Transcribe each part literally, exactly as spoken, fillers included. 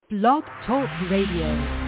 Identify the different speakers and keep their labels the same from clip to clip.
Speaker 1: Blog Talk Radio.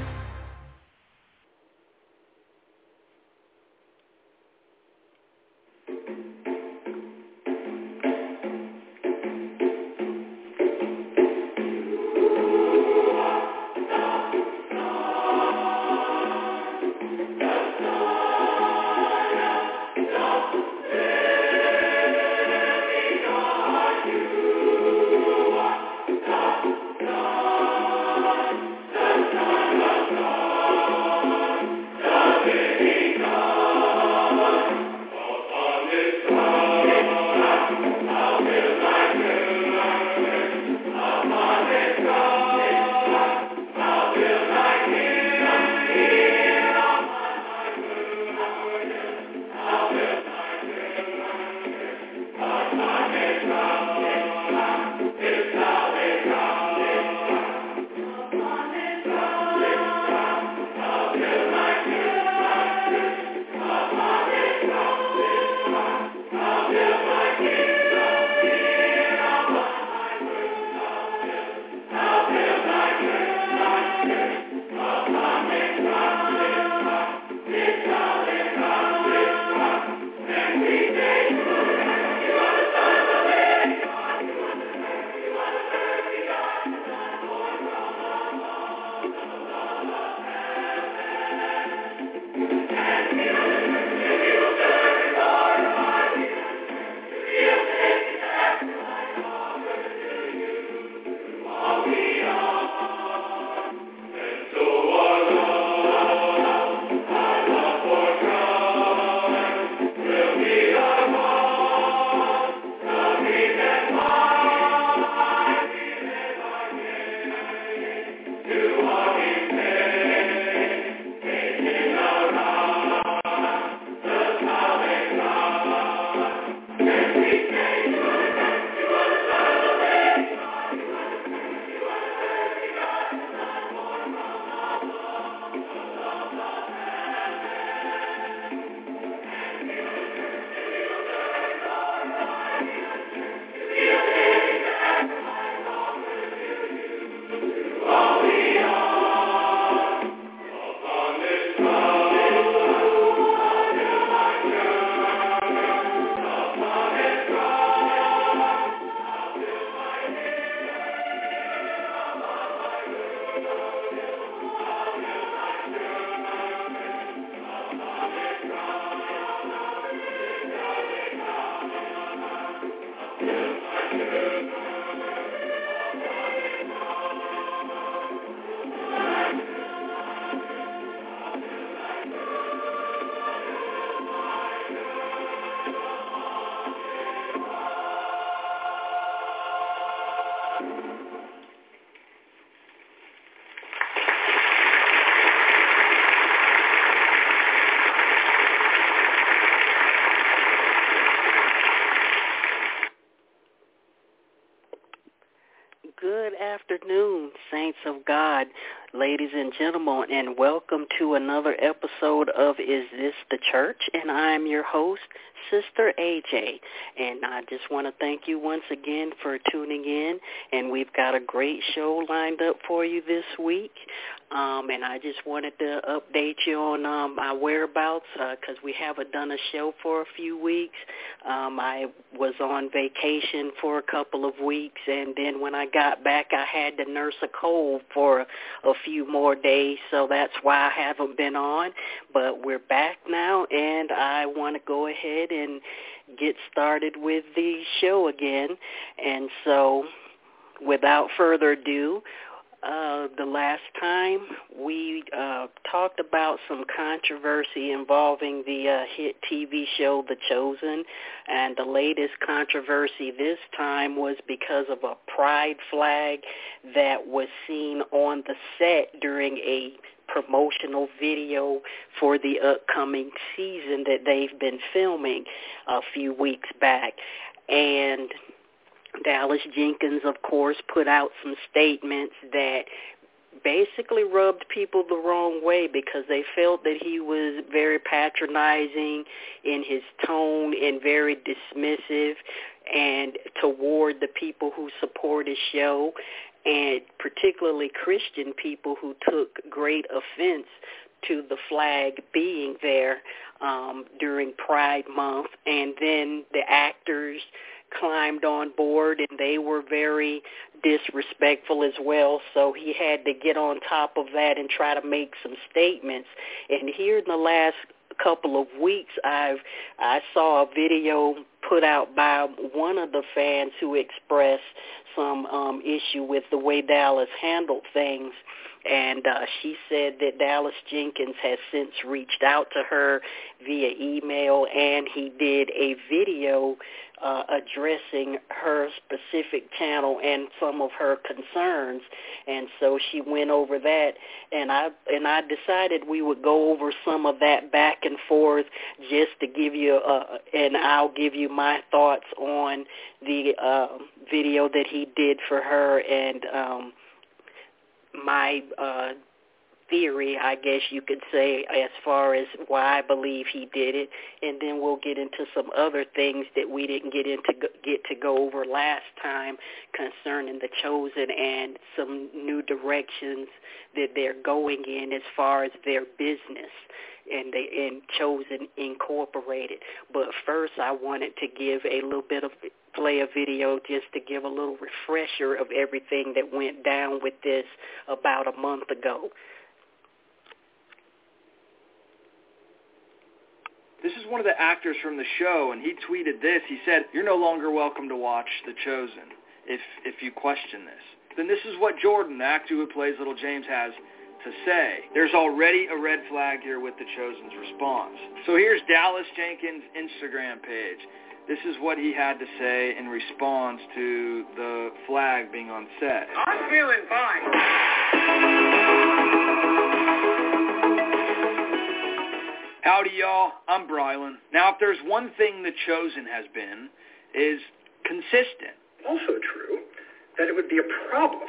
Speaker 2: Good afternoon, saints of God, ladies and gentlemen, and welcome to another episode of Is This the Church? And I'm your host, Sister A J. And I just want to thank you once again for tuning in. And we've got a great show lined up for you this week. Um, and I just wanted to update you on um, my whereabouts because uh, we haven't done a show for a few weeks. Um, I was on vacation for a couple of weeks, and then when I got back, I had to nurse a cold for a, a few more days, so that's why I haven't been on. But we're back now, and I want to go ahead and get started with the show again. And so without further ado, Uh, the last time we uh, talked about some controversy involving the uh, hit T V show The Chosen, and the latest controversy this time was because of a pride flag that was seen on the set during a promotional video for the upcoming season that they've been filming a few weeks back. And Dallas Jenkins, of course, put out some statements that basically rubbed people the wrong way because they felt that he was very patronizing in his tone and very dismissive and toward the people who support his show. and particularly Christian people who took great offense to the flag being there um, during Pride Month. And then the actors climbed on board, and they were very disrespectful as well. So he had to get on top of that and try to make some statements. And here in the last couple of weeks, I've I saw a video put out by one of the fans who expressed some um, issue with the way Dallas handled things. And uh, she said that Dallas Jenkins has since reached out to her via email, and he did a video uh, addressing her specific channel and some of her concerns. And so she went over that, and I and I decided we would go over some of that back and forth just to give you, uh, and I'll give you my thoughts on the uh, video that he did for her, and um, my uh, theory, I guess you could say, as far as why I believe he did it, and then we'll get into some other things that we didn't get into get to go over last time concerning The Chosen and some new directions that they're going in as far as their business and they and Chosen Incorporated. But first, I wanted to give a little bit of play a video just to give a little refresher of everything that went down with this about a month ago.
Speaker 3: This is one of the actors from the show, and he tweeted this. He said, "You're no longer welcome to watch The Chosen if if you question this." Then this is what Jordan, the actor who plays Little James, has to say. There's already a red flag here with The Chosen's response. So here's Dallas Jenkins' Instagram page. This is what he had to say in response to the flag being on set.
Speaker 4: I'm feeling fine.
Speaker 3: Howdy, y'all. I'm Brylan. Now, if there's one thing The Chosen has been, is consistent.
Speaker 4: Also true that it would be a problem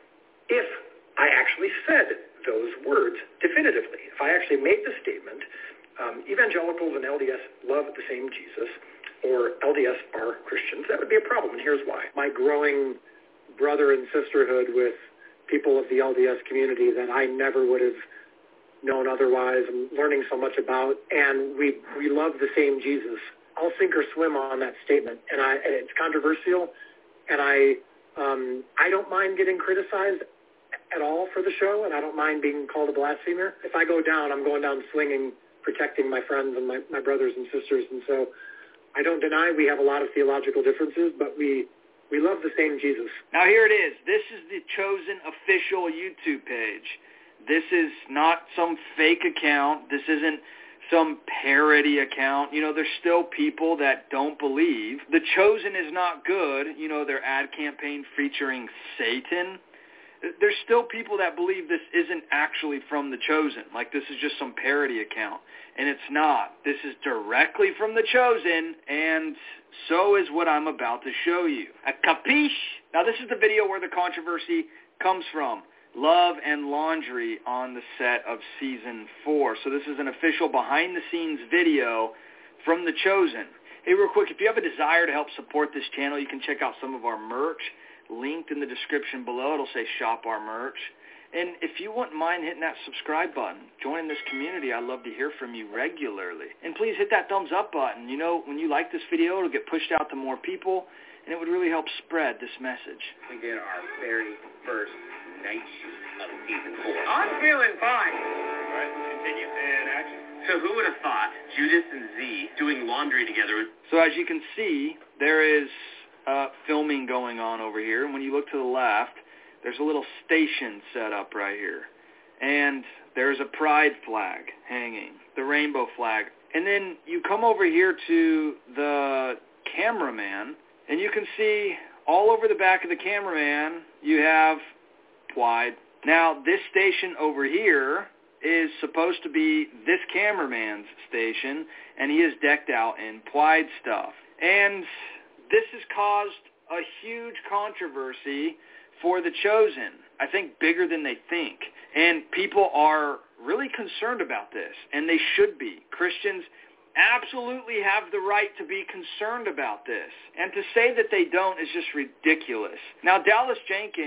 Speaker 4: if I actually said those words definitively. If I actually made the statement, um, evangelicals and L D S love the same Jesus, or L D S are Christians, that would be a problem, and here's why. My growing brother and sisterhood with people of the L D S community that I never would have known otherwise, I'm learning so much about, and we we love the same Jesus. I'll sink or swim on that statement, and I and it's controversial, and I um, I don't mind getting criticized at all for the show, and I don't mind being called a blasphemer. If I go down, I'm going down swinging, protecting my friends and my, my brothers and sisters, and so I don't deny we have a lot of theological differences, but we we love the same Jesus.
Speaker 3: Now here it is. This is the Chosen official YouTube page. This is not some fake account. This isn't some parody account. You know, there's still people that don't believe. The Chosen is not good. You know, their ad campaign featuring Satan. There's still people that believe this isn't actually from The Chosen. Like, this is just some parody account. And it's not. This is directly from The Chosen, and so is what I'm about to show you. A capiche? Now, this is the video where the controversy comes from. Love and Laundry on the set of Season four. So this is an official behind-the-scenes video from The Chosen. Hey, real quick, if you have a desire to help support this channel, you can check out some of our merch. Linked in the description below. It'll say Shop Our Merch. And if you wouldn't mind hitting that subscribe button, joining this community, I'd love to hear from you regularly. And please hit that thumbs up button. You know, when you like this video, it'll get pushed out to more people, and it would really help spread this message.
Speaker 5: We get our very first night shoot of season four.
Speaker 4: I'm feeling fine.
Speaker 5: All right, let's continue. And action. So who would have thought Judas and Z doing laundry together?
Speaker 3: So as you can see, there is uh, filming going on over here. And when you look to the left, there's a little station set up right here. And there's a pride flag hanging, the rainbow flag. And then you come over here to the cameraman, and you can see all over the back of the cameraman, you have Pride. Now, this station over here is supposed to be this cameraman's station, and he is decked out in Pride stuff. And this has caused a huge controversy for The Chosen, I think bigger than they think. And people are really concerned about this, and they should be. Christians absolutely have the right to be concerned about this. And to say that they don't is just ridiculous. Now, Dallas Jenkins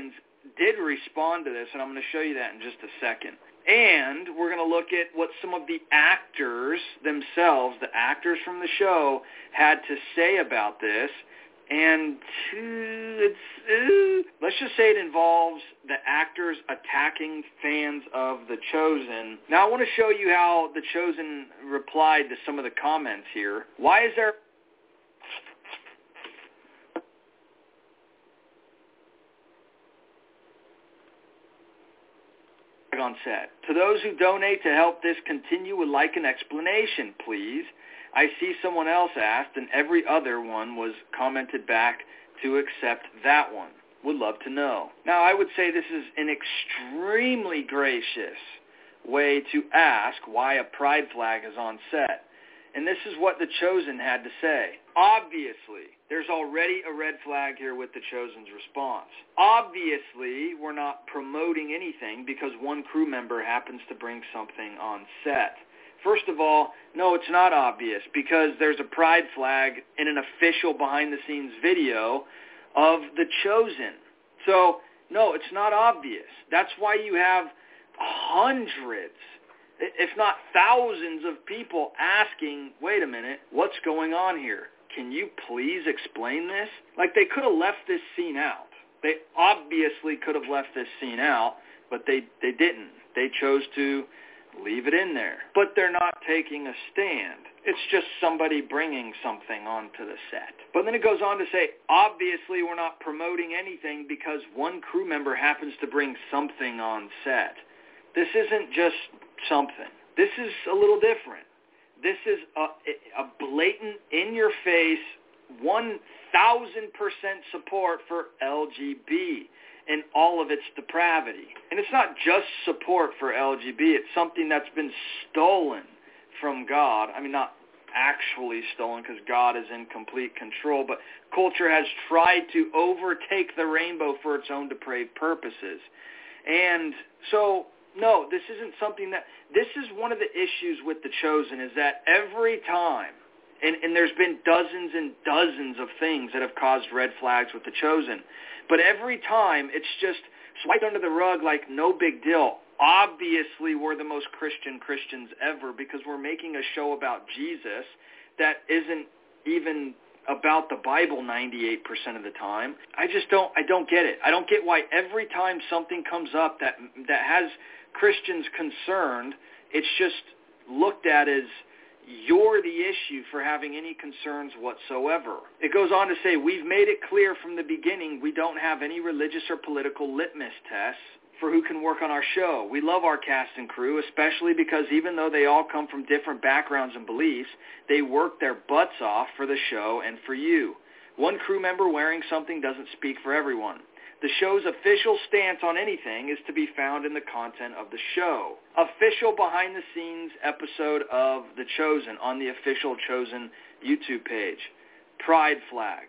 Speaker 3: did respond to this, and I'm going to show you that in just a second. And we're going to look at what some of the actors themselves, the actors from the show, had to say about this. And uh, it's, uh, let's just say it involves the actors attacking fans of The Chosen. Now, I want to show you how The Chosen replied to some of the comments here. Why is there... on set. To those who donate to help this continue, would like an explanation, please. I see someone else asked, and every other one was commented back to accept that one. Would love to know. Now, I would say this is an extremely gracious way to ask why a pride flag is on set. And this is what The Chosen had to say. Obviously, there's already a red flag here with The Chosen's response. Obviously, we're not promoting anything because one crew member happens to bring something on set. First of all, no, it's not obvious because there's a pride flag in an official behind-the-scenes video of The Chosen. So, no, it's not obvious. That's why you have hundreds, if not thousands of people asking, wait a minute, what's going on here? Can you please explain this? Like, they could have left this scene out. They obviously could have left this scene out, but they, they didn't. They chose to leave it in there. But they're not taking a stand. It's just somebody bringing something onto the set. But then it goes on to say, obviously we're not promoting anything because one crew member happens to bring something on set. This isn't just something. This is a little different. This is a, a blatant, in-your-face, one thousand percent support for L G B and all of its depravity. And it's not just support for L G B. It's something that's been stolen from God. I mean, not actually stolen because God is in complete control, but culture has tried to overtake the rainbow for its own depraved purposes. And so... no, this isn't something that, this is one of the issues with The Chosen is that every time, and, and there's been dozens and dozens of things that have caused red flags with The Chosen, but every time it's just swiped under the rug like no big deal. Obviously, we're the most Christian Christians ever because we're making a show about Jesus that isn't even about the Bible ninety-eight percent of the time. I just don't, I don't get it. I don't get why every time something comes up that that has Christians concerned, it's just looked at as you're the issue for having any concerns whatsoever. It goes on to say, we've made it clear from the beginning we don't have any religious or political litmus tests for who can work on our show. We love our cast and crew, especially because even though they all come from different backgrounds and beliefs, they work their butts off for the show and for you. One crew member wearing something doesn't speak for everyone. The show's official stance on anything is to be found in the content of the show. Official behind-the-scenes episode of The Chosen on the official Chosen YouTube page. Pride flag.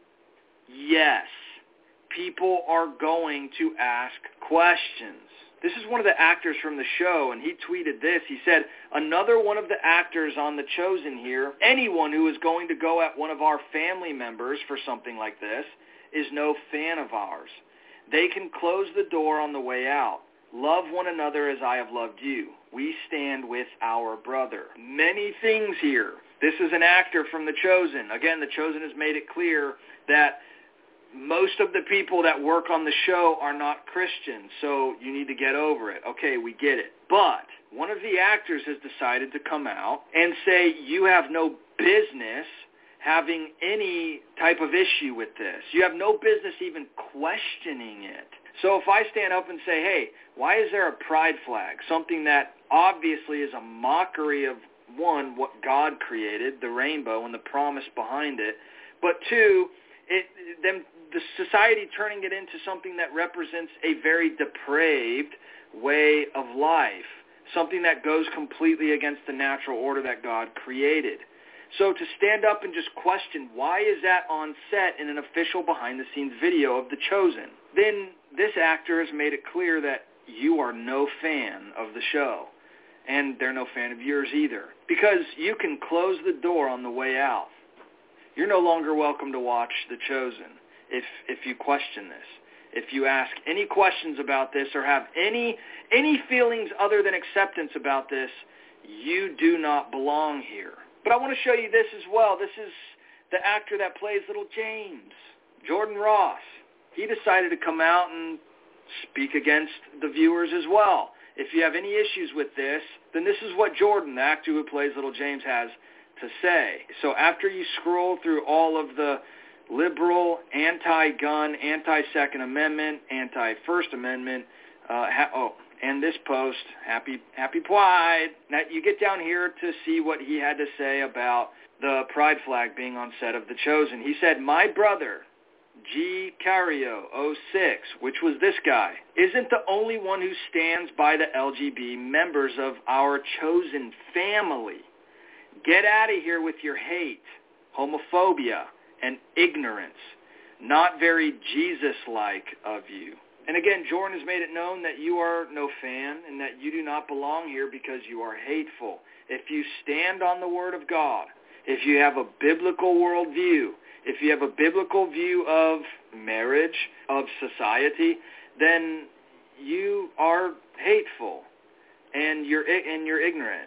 Speaker 3: Yes, people are going to ask questions. This is one of the actors from the show, and he tweeted this. He said, another one of the actors on The Chosen here, anyone who is going to go at one of our family members for something like this, is no fan of ours. They can close the door on the way out. Love one another as I have loved you. We stand with our brother. Many things here. This is an actor from The Chosen. Again, The Chosen has made it clear that most of the people that work on the show are not Christians, so you need to get over it. Okay, we get it. But one of the actors has decided to come out and say you have no business having any type of issue with this. You have no business even questioning it. So if I stand up and say, hey, why is there a pride flag, something that obviously is a mockery of, one, what God created, the rainbow and the promise behind it, but two, it, them, the society turning it into something that represents a very depraved way of life, something that goes completely against the natural order that God created. So to stand up and just question, why is that on set in an official behind-the-scenes video of The Chosen? Then this actor has made it clear that you are no fan of the show, and they're no fan of yours either, because you can close the door on the way out. You're no longer welcome to watch The Chosen if if you question this. If you ask any questions about this or have any any feelings other than acceptance about this, you do not belong here. But I want to show you this as well. This is the actor that plays Little James, Jordan Ross. He decided to come out and speak against the viewers as well. If you have any issues with this, then this is what Jordan, the actor who plays Little James, has to say. So after you scroll through all of the liberal, anti-gun, anti-Second Amendment, anti-First Amendment, uh, ha- oh, and this post, happy happy Pride. Now you get down here to see what he had to say about the pride flag being on set of The Chosen. He said, "My brother, G. Cario oh six, which was this guy, isn't the only one who stands by the L G B T members of our chosen family. Get out of here with your hate, homophobia, and ignorance. Not very Jesus-like of you." And again, Jordan has made it known that you are no fan and that you do not belong here because you are hateful. If you stand on the Word of God, if you have a biblical worldview, if you have a biblical view of marriage, of society, then you are hateful and you're and you're ignorant.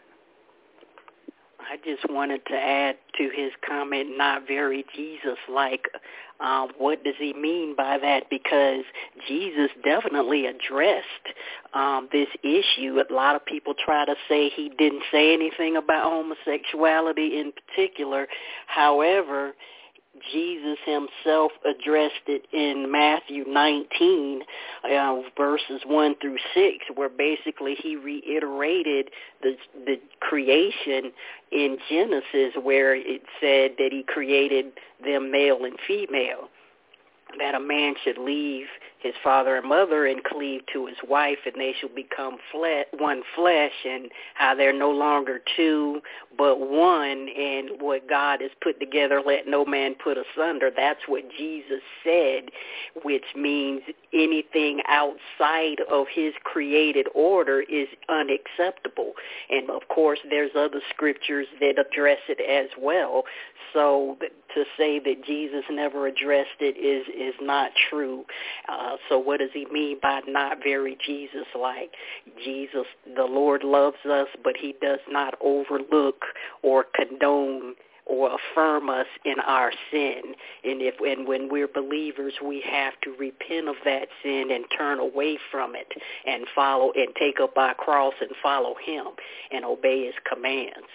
Speaker 2: I just wanted to add to his comment, not very Jesus-like. Um, what does he mean by that? Because Jesus definitely addressed um, this issue. A lot of people try to say he didn't say anything about homosexuality in particular. However, Jesus himself addressed it in Matthew nineteen, uh, verses one through six, where basically he reiterated the the creation in Genesis, where it said that he created them male and female, that a man should leave his father and mother and cleave to his wife, and they shall become flesh, one flesh, and how they're no longer two but one, and what God has put together, let no man put asunder. That's what Jesus said, which means anything outside of his created order is unacceptable. And, of course, there's other scriptures that address it as well. So to say that Jesus never addressed it is, is not true. Uh, so what does he mean by not very Jesus-like? Jesus, the Lord loves us, but he does not overlook or condone or affirm us in our sin. And if and when we're believers, we have to repent of that sin and turn away from it and follow and take up our cross and follow him and obey his commands.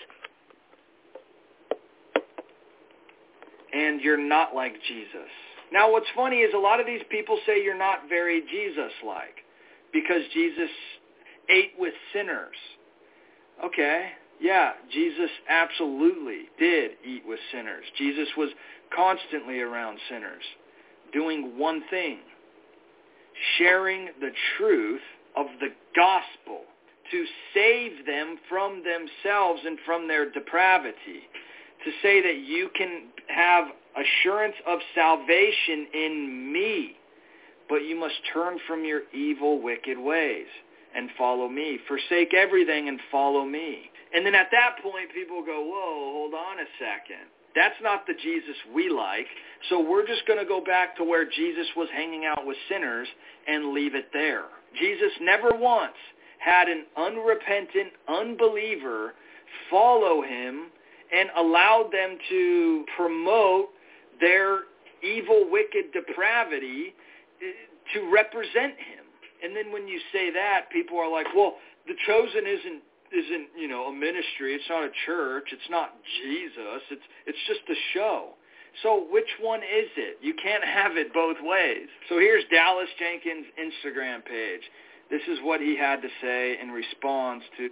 Speaker 3: And you're not like Jesus. Now, what's funny is a lot of these people say you're not very Jesus-like because Jesus ate with sinners. Okay, yeah, Jesus absolutely did eat with sinners. Jesus was constantly around sinners, doing one thing, sharing the truth of the gospel to save them from themselves and from their depravity, to say that you can have assurance of salvation in me, but you must turn from your evil, wicked ways and follow me. Forsake everything and follow me. And then at that point, people go, whoa, hold on a second. That's not the Jesus we like, so we're just going to go back to where Jesus was hanging out with sinners and leave it there. Jesus never once had an unrepentant unbeliever follow him and allowed them to promote their evil, wicked depravity to represent him. And then when you say that, people are like, well, The Chosen isn't isn't, you know, a ministry. It's not a church. It's not Jesus. It's it's just a show. So which one is it? You can't have it both ways. So here's Dallas Jenkins' Instagram page. This is what he had to say in response to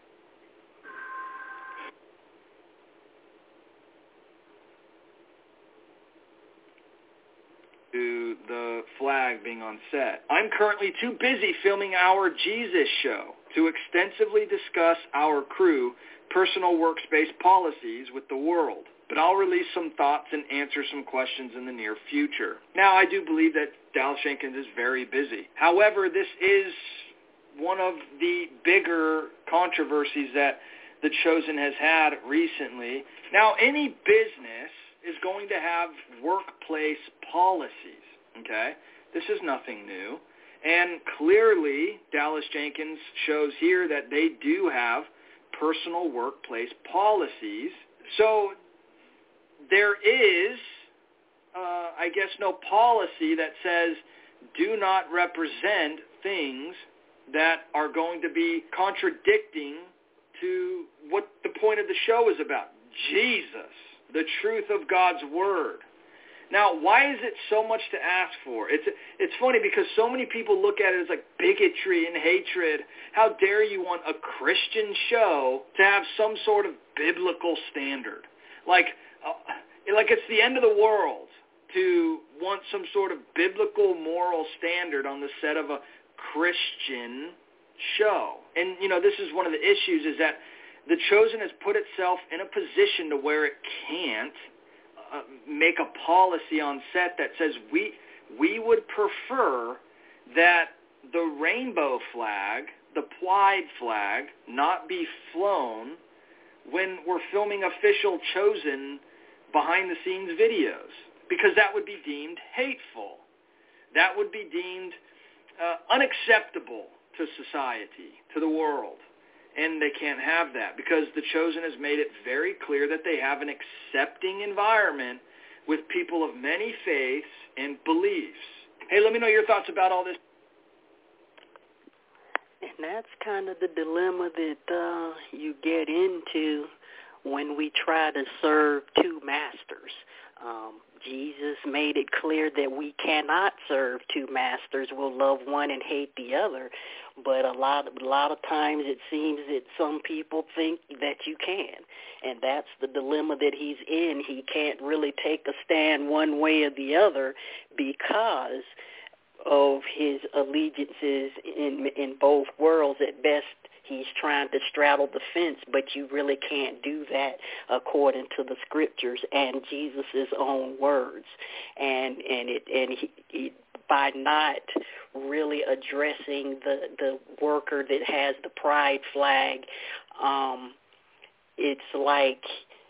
Speaker 3: to the flag being on set. I'm currently too busy filming our Jesus show to extensively discuss our crew personal workspace policies with the world, but I'll release some thoughts and answer some questions in the near future. Now, I do believe that Dallas Jenkins is very busy. However, this is one of the bigger controversies that The Chosen has had recently. Now, any business is going to have workplace policies, okay? This is nothing new. And clearly, Dallas Jenkins shows here that they do have personal workplace policies. So there is, uh, I guess, no policy that says do not represent things that are going to be contradicting to what the point of the show is about. Jesus, the truth of God's Word. Now, why is it so much to ask for? It's it's funny because so many people look at it as like bigotry and hatred. How dare you want a Christian show to have some sort of biblical standard? Like, uh, like it's the end of the world to want some sort of biblical moral standard on the set of a Christian show. And, you know, this is one of the issues is that The Chosen has put itself in a position to where it can't uh, make a policy on set that says we we would prefer that the rainbow flag, the Pride flag, not be flown when we're filming official Chosen behind-the-scenes videos, because that would be deemed hateful. That would be deemed uh, unacceptable to society, to the world. And they can't have that because The Chosen has made it very clear that they have an accepting environment with people of many faiths and beliefs. Hey, let me know your thoughts about all this.
Speaker 2: And that's kind of the dilemma that uh, you get into when we try to serve two masters. Um, Jesus made it clear that we cannot serve two masters. We'll love one and hate the other. But a lot, a lot of times it seems that some people think that you can. And that's the dilemma that he's in. He can't really take a stand one way or the other because of his allegiances in in both worlds. At best, he's trying to straddle the fence, but you really can't do that according to the scriptures and Jesus' own words. And and it and he, he by not really addressing the the worker that has the pride flag, um, it's like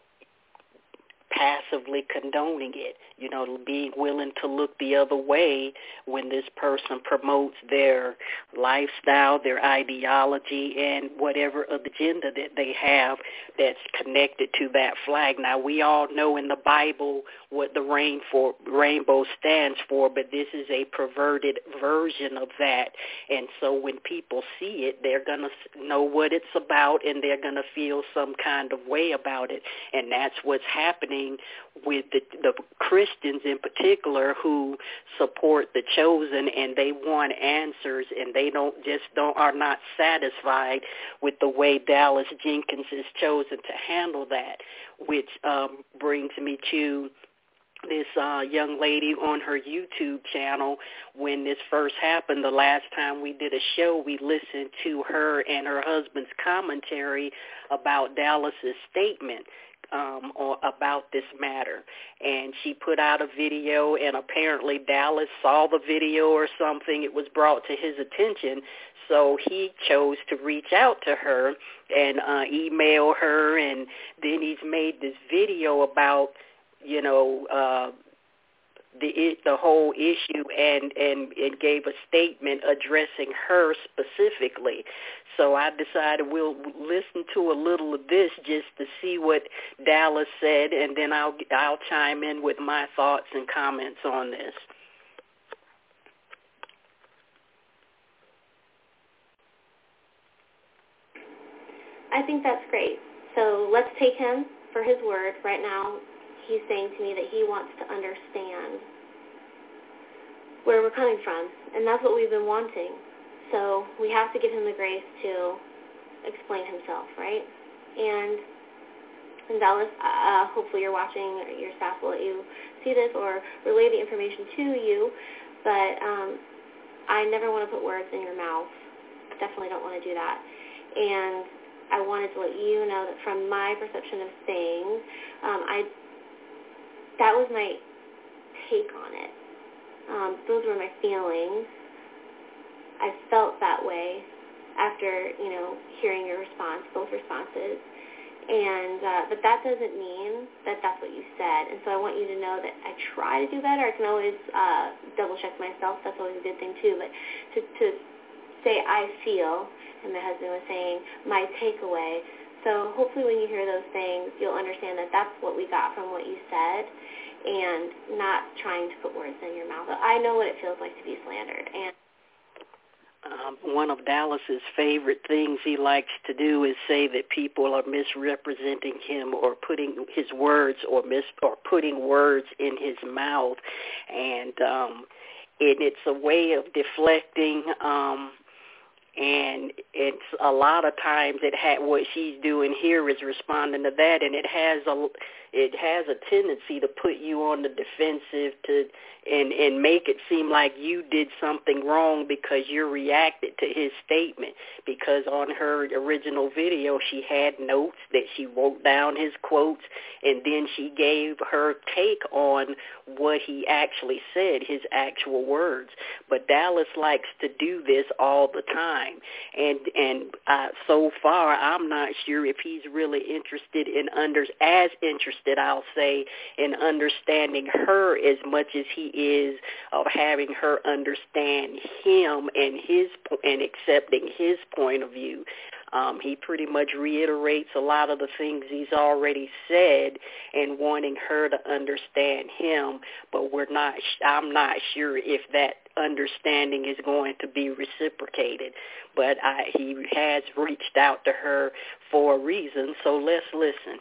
Speaker 2: passively condoning it, you know, being willing to look the other way when this person promotes their lifestyle, their ideology, and whatever agenda that they have that's connected to that flag. Now, we all know in the Bible what the rain for, rainbow stands for, but this is a perverted version of that. And so when people see it, they're going to know what it's about, and they're going to feel some kind of way about it. And that's what's happening with the, the Christians in particular who support The Chosen, and they want answers, and they don't just don't are not satisfied with the way Dallas Jenkins has chosen to handle that, which um, brings me to this uh, young lady on her YouTube channel. When this first happened, the last time we did a show, we listened to her and her husband's commentary about Dallas's statement Um, or about this matter. And she put out a video, and apparently Dallas saw the video or something. It was brought to his attention, so he chose to reach out to her and uh, email her, and then he's made this video about, you know, uh, the the whole issue, and, and, and gave a statement addressing her specifically. So I decided we'll listen to a little of this just to see what Dallas said, and then I'll I'll chime in with my thoughts and comments on this.
Speaker 6: I think that's great. So let's take him for his word. Right now, he's saying to me that he wants to understand where we're coming from, and that's what we've been wanting. So we have to give him the grace to explain himself, right? And, and Dallas, uh, hopefully you're watching, your staff will let you see this or relay the information to you, but um, I never want to put words in your mouth. Definitely don't want to do that. And I wanted to let you know that from my perception of things, um, I that was my take on it. Um, those were my feelings. I felt that way after, you know, hearing your response, both responses. And uh, but that doesn't mean that that's what you said. And so I want you to know that I try to do better. I can always uh, double check myself. That's always a good thing too. But to, to say I feel, and my husband was saying my takeaway. So hopefully when you hear those things, you'll understand that that's what we got from what you said, and not trying to put words in your mouth. I know what it feels like to be slandered. And
Speaker 2: Um, one of Dallas's favorite things he likes to do is say that people are misrepresenting him or putting his words or mis or putting words in his mouth, and um, and it's a way of deflecting. Um, and it's a lot of times it ha- what she's doing here is responding to that, and it has a it has a tendency to put you on the defensive to and and make it seem like you did something wrong because you reacted to his statement. Because on her original video, she had notes that she wrote down his quotes, and then she gave her take on what he actually said, his actual words. But Dallas likes to do this all the time, and and uh, so far, I'm not sure if he's really interested in under as interested, I'll say, in understanding her as much as he is of having her understand him and his and accepting his point of view. Um, he pretty much reiterates a lot of the things he's already said and wanting her to understand him, but we're not. I'm not sure if that understanding is going to be reciprocated. But I, he has reached out to her for a reason, so let's listen.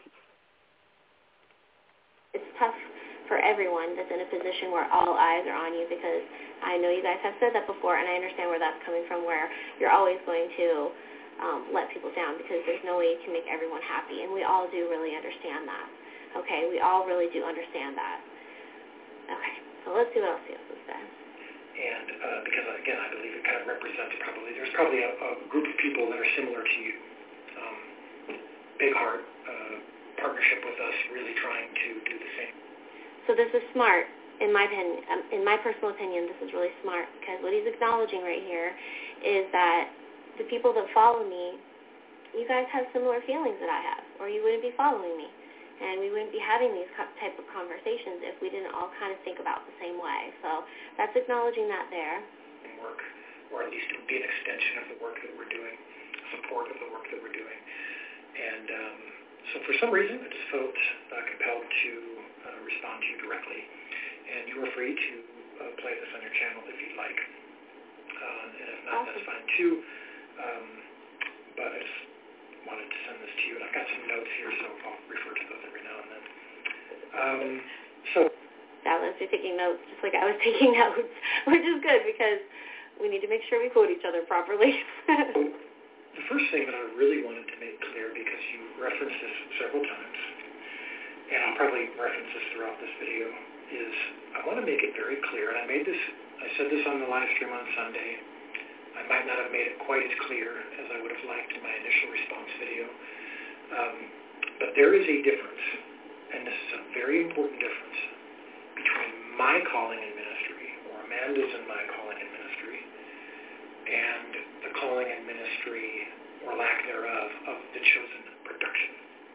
Speaker 6: It's tough for everyone that's in a position where all eyes are on you, because I know you guys have said that before, and I understand where that's coming from, where you're always going to um, let people down because there's no way you can make everyone happy, and we all do really understand that. Okay, we all really do understand that. Okay, so let's see what else he has to say.
Speaker 4: And uh, because, again, I believe it kind of represents probably, there's probably a, a group of people that are similar to you. Um, big heart, uh, partnership with us, really trying to do the same.
Speaker 6: So this is smart, in my opinion. Um, in my personal opinion, this is really smart, because what he's acknowledging right here is that the people that follow me, you guys have similar feelings that I have, or you wouldn't be following me. And we wouldn't be having these type of conversations if we didn't all kind of think about the same way. So that's acknowledging that there.
Speaker 4: Work, or at least it would be an extension of the work that we're doing, support of the work that we're doing. And um, so for some reason, I just felt uh, compelled to uh, respond to you directly. And you are free to uh, play this on your channel if you'd like. Uh, and if not, awesome. That's fine too. Um, but I just wanted to send this to you, and I've got some notes here, so I'll refer to those every now and then. Um, so
Speaker 6: Dallas, you're taking notes just like I was taking notes, which is good because we need to make sure we quote each other properly.
Speaker 4: The first thing that I really wanted to make clear, because you referenced this several times, and I'll probably reference this throughout this video, is I want to make it very clear, and I made this, I said this on the live stream on Sunday. I might not have made it quite as clear as I would have liked in my initial response video. Um, but there is a difference, and this is a very important difference, between my calling in ministry, or Amanda's and my calling in ministry, and the calling in ministry, or lack thereof, of the chosen production.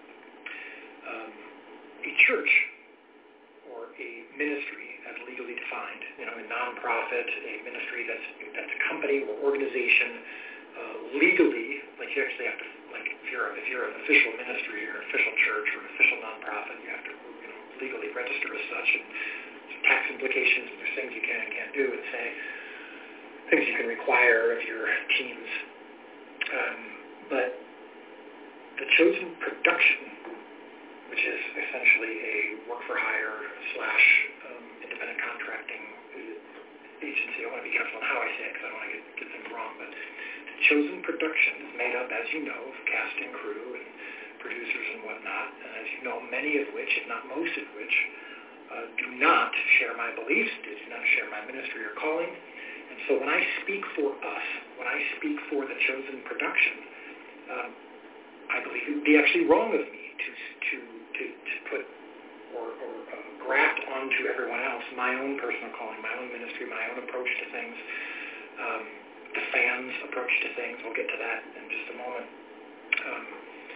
Speaker 4: Um, a church, or a ministry, as legally defined, you know, a nonprofit, a ministry that's that's a company or organization, uh, legally, like you actually have to, like if you're if you're an official ministry or an official church or an official nonprofit, you have to, you know, legally register as such, and there's tax implications, and there's things you can and can't do, and say things you can require of your teams. Um, but the chosen production, which is essentially a work-for-hire slash um, independent contracting agency. I want to be careful on how I say it because I don't want to get, get things wrong, but the chosen production is made up, as you know, of cast and crew and producers and whatnot, and as you know, many of which, if not most of which, uh, do not share my beliefs, do not share my ministry or calling. And so when I speak for us, when I speak for the chosen production, um, I believe it would be actually wrong of me to to to, to put or, or uh, graft onto everyone else my own personal calling, my own ministry, my own approach to things, um, the fans' approach to things. We'll get to that in just a moment. Because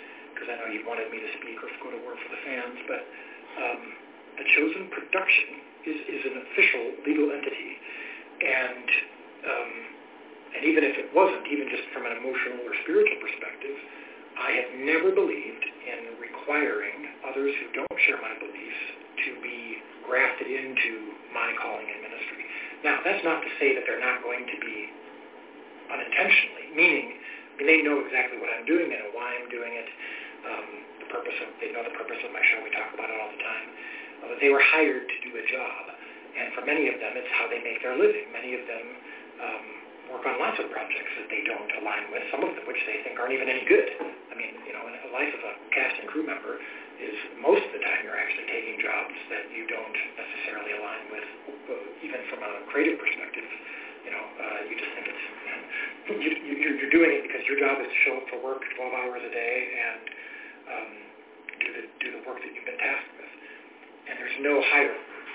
Speaker 4: because I know he wanted me to speak or go to work for the fans, but um, the Chosen Production is, is an official legal entity, and um, and even if it wasn't, even just from an emotional or spiritual perspective, I have never believed in requiring others who don't share my beliefs to be grafted into my calling and ministry. Now, that's not to say that they're not going to be unintentionally, meaning I mean, they know exactly what I'm doing, they know why I'm doing it, um, the purpose of, they know the purpose of my show, we talk about it all the time. Uh, they were hired to do a job, and for many of them, it's how they make their living. Many of them um, work on lots of projects that they don't align with, some of them which they think aren't even any good. I mean, you know, the life of a cast and crew member is most of the time you're actually taking jobs that you don't necessarily align with, even from a creative perspective. You know, uh, you just think it's, you, you, you're doing it because your job is to show up for work twelve hours a day and um, do the do the work that you've been tasked with. And there's no higher.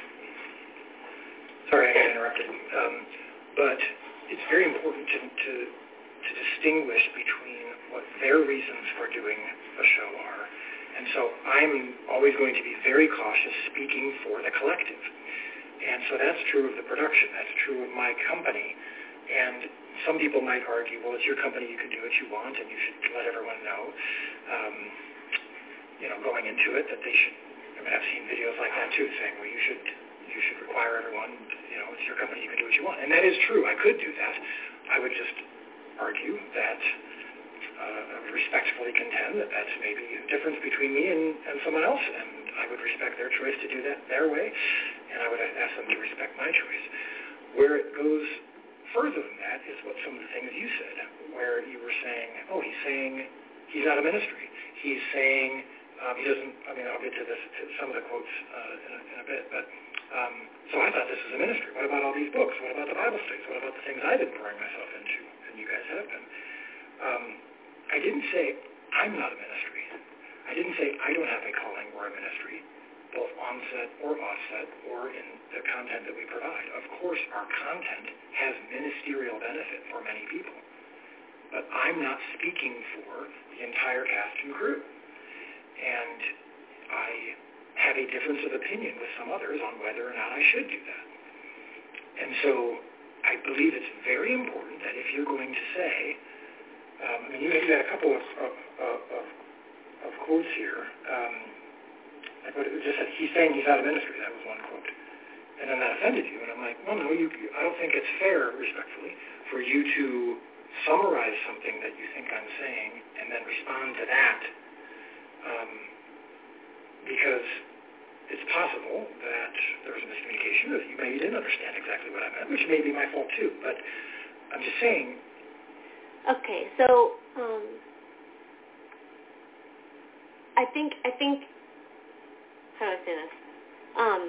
Speaker 4: Sorry, I got interrupted. Um, but it's very important to, to to distinguish between what their reasons for doing a show are. And so I'm always going to be very cautious speaking for the collective. And so that's true of the production. That's true of my company. And some people might argue, well, it's your company, you can do what you want, and you should let everyone know, um, you know, going into it, that they should, I mean, I've seen videos like that too, saying, well, you should you should require everyone, you know, it's your company, you can do what you want. And that is true. I could do that. I would just argue that uh, I would respectfully contend that that's maybe a difference between me and, and someone else, and I would respect their choice to do that their way, and I would ask them to respect my choice. Where it goes further than that is what some of the things you said, where you were saying, oh, he's saying he's not a ministry. He's saying um, he doesn't, I mean, I'll get to this, to some of the quotes uh, in, a, in a bit, but um, so I thought this was a ministry. What about all these books? What about the Bible studies? What about the things I've been pouring myself into, and you guys have been? Um, I didn't say I'm not a ministry. I didn't say I don't have a calling or a ministry, both on-set or off-set or in the content that we provide. Of course, our content has ministerial benefit for many people, but I'm not speaking for the entire cast and crew. And I have a difference of opinion with some others on whether or not I should do that. And so I believe it's very important that if you're going to say, um, I mean, you had a couple of, of, of, of quotes here. Um, like what it just said, he's saying he's out of ministry. That was one quote. And then that offended you. And I'm like, well, no, you, I don't think it's fair, respectfully, for you to summarize something that you think I'm saying and then respond to that. Um, because it's possible that there was a miscommunication, or that you maybe didn't understand exactly what I meant, which may be my fault too. But I'm just saying.
Speaker 6: Okay, so um, I think I think how do I say this? Um,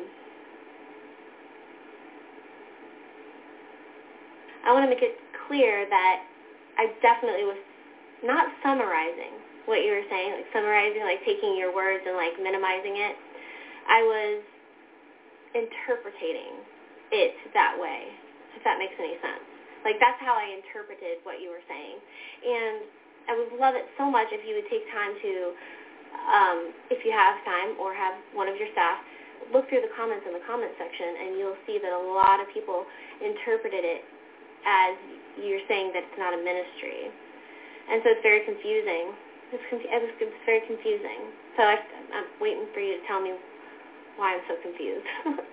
Speaker 6: I want to make it clear that I definitely was not summarizing what you were saying, like summarizing, like taking your words and like minimizing it. I was interpreting it that way, if that makes any sense. Like that's how I interpreted what you were saying. And I would love it so much if you would take time to, um, if you have time or have one of your staff, look through the comments in the comment section and you'll see that a lot of people interpreted it as you're saying that it's not a ministry. And so it's very confusing. It's, conf- it's very confusing. So I, I'm waiting for you to tell me why I'm so confused.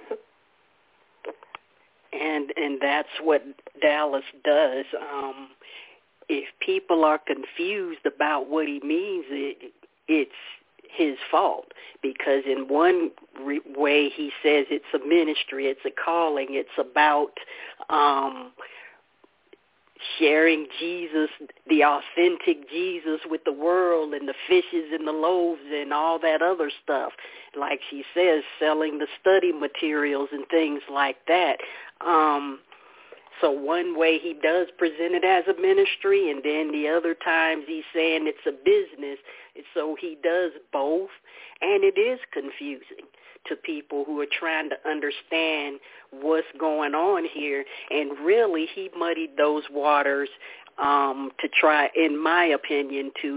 Speaker 2: and and that's what Dallas does. Um, if people are confused about what he means, it, it's his fault, because in one re- way he says it's a ministry, it's a calling, it's about um, sharing Jesus, the authentic Jesus with the world, and the fishes and the loaves and all that other stuff. Like she says, selling the study materials and things like that. Um, so one way he does present it as a ministry, and then the other times he's saying it's a business. So he does both, and it is confusing to people who are trying to understand what's going on here. And really, he muddied those waters um, to try, in my opinion, to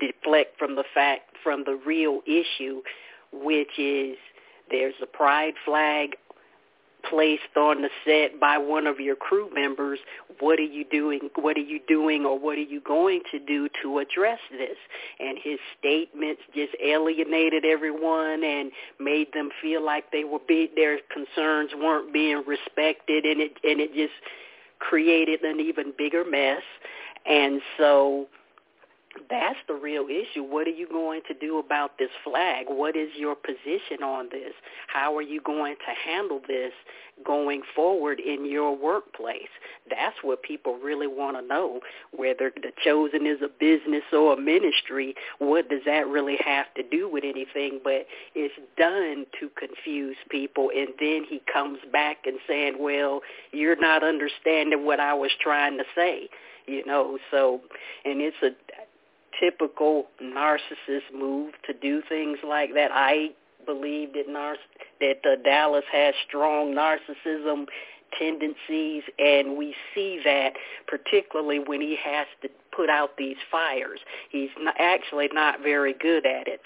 Speaker 2: deflect from the fact, from the real issue, which is there's a pride flag placed on the set by one of your crew members. What are you doing? What are you doing or what are you going to do to address this? And his statements just alienated everyone and made them feel like they were be, their concerns weren't being respected, and it and it just created an even bigger mess. And so that's the real issue. What are you going to do about this flag? What is your position on this? How are you going to handle this going forward in your workplace? That's what people really want to know. Whether The Chosen is a business or a ministry, what does that really have to do with anything? But it's done to confuse people, and then he comes back and saying, well, you're not understanding what I was trying to say, you know. So, and it's a typical narcissist move to do things like that. I believe that nar- that uh, Dallas has strong narcissism tendencies, and we see that particularly when he has to put out these fires. He's not, actually not very good at it.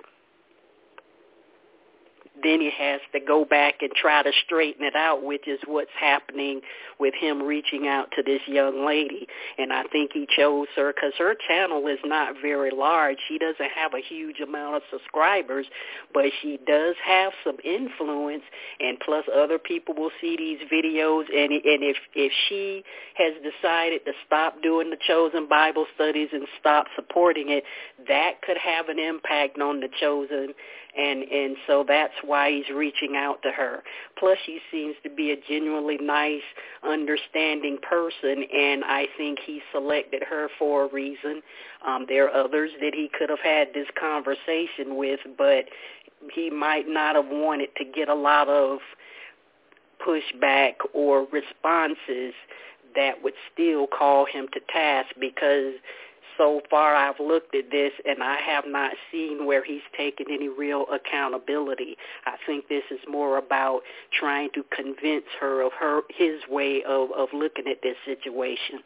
Speaker 2: Then he has to go back and try to straighten it out, which is what's happening with him reaching out to this young lady. And I think he chose her because her channel is not very large. She doesn't have a huge amount of subscribers, but she does have some influence, and plus other people will see these videos. And, and if, if she has decided to stop doing the Chosen Bible studies and stop supporting it, that could have an impact on the Chosen. And and so that's why he's reaching out to her. Plus, she seems to be a genuinely nice, understanding person, and I think he selected her for a reason. Um, there are others that he could have had this conversation with, but he might not have wanted to get a lot of pushback or responses that would still call him to task, because so far I've looked at this and I have not seen where he's taken any real accountability. I think this is more about trying to convince her of her his way of, of looking at this situation.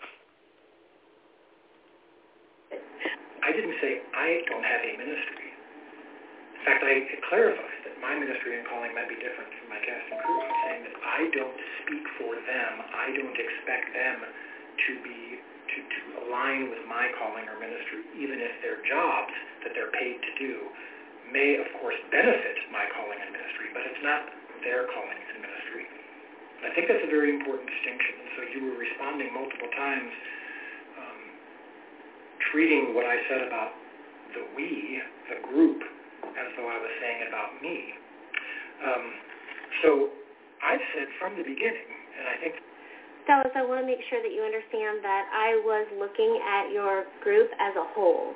Speaker 4: I didn't say I don't have a ministry. In fact, I clarified that my ministry and calling might be different from my cast and crew. I'm saying that I don't speak for them. I don't expect them to be To, to align with my calling or ministry, even if their jobs that they're paid to do may, of course, benefit my calling and ministry, but it's not their calling and ministry. And I think that's a very important distinction. And so you were responding multiple times, um, treating what I said about the we, the group, as though I was saying it about me. Um, so I've said from the beginning, and I think
Speaker 6: Dallas, I want to make sure that you understand that I was looking at your group as a whole.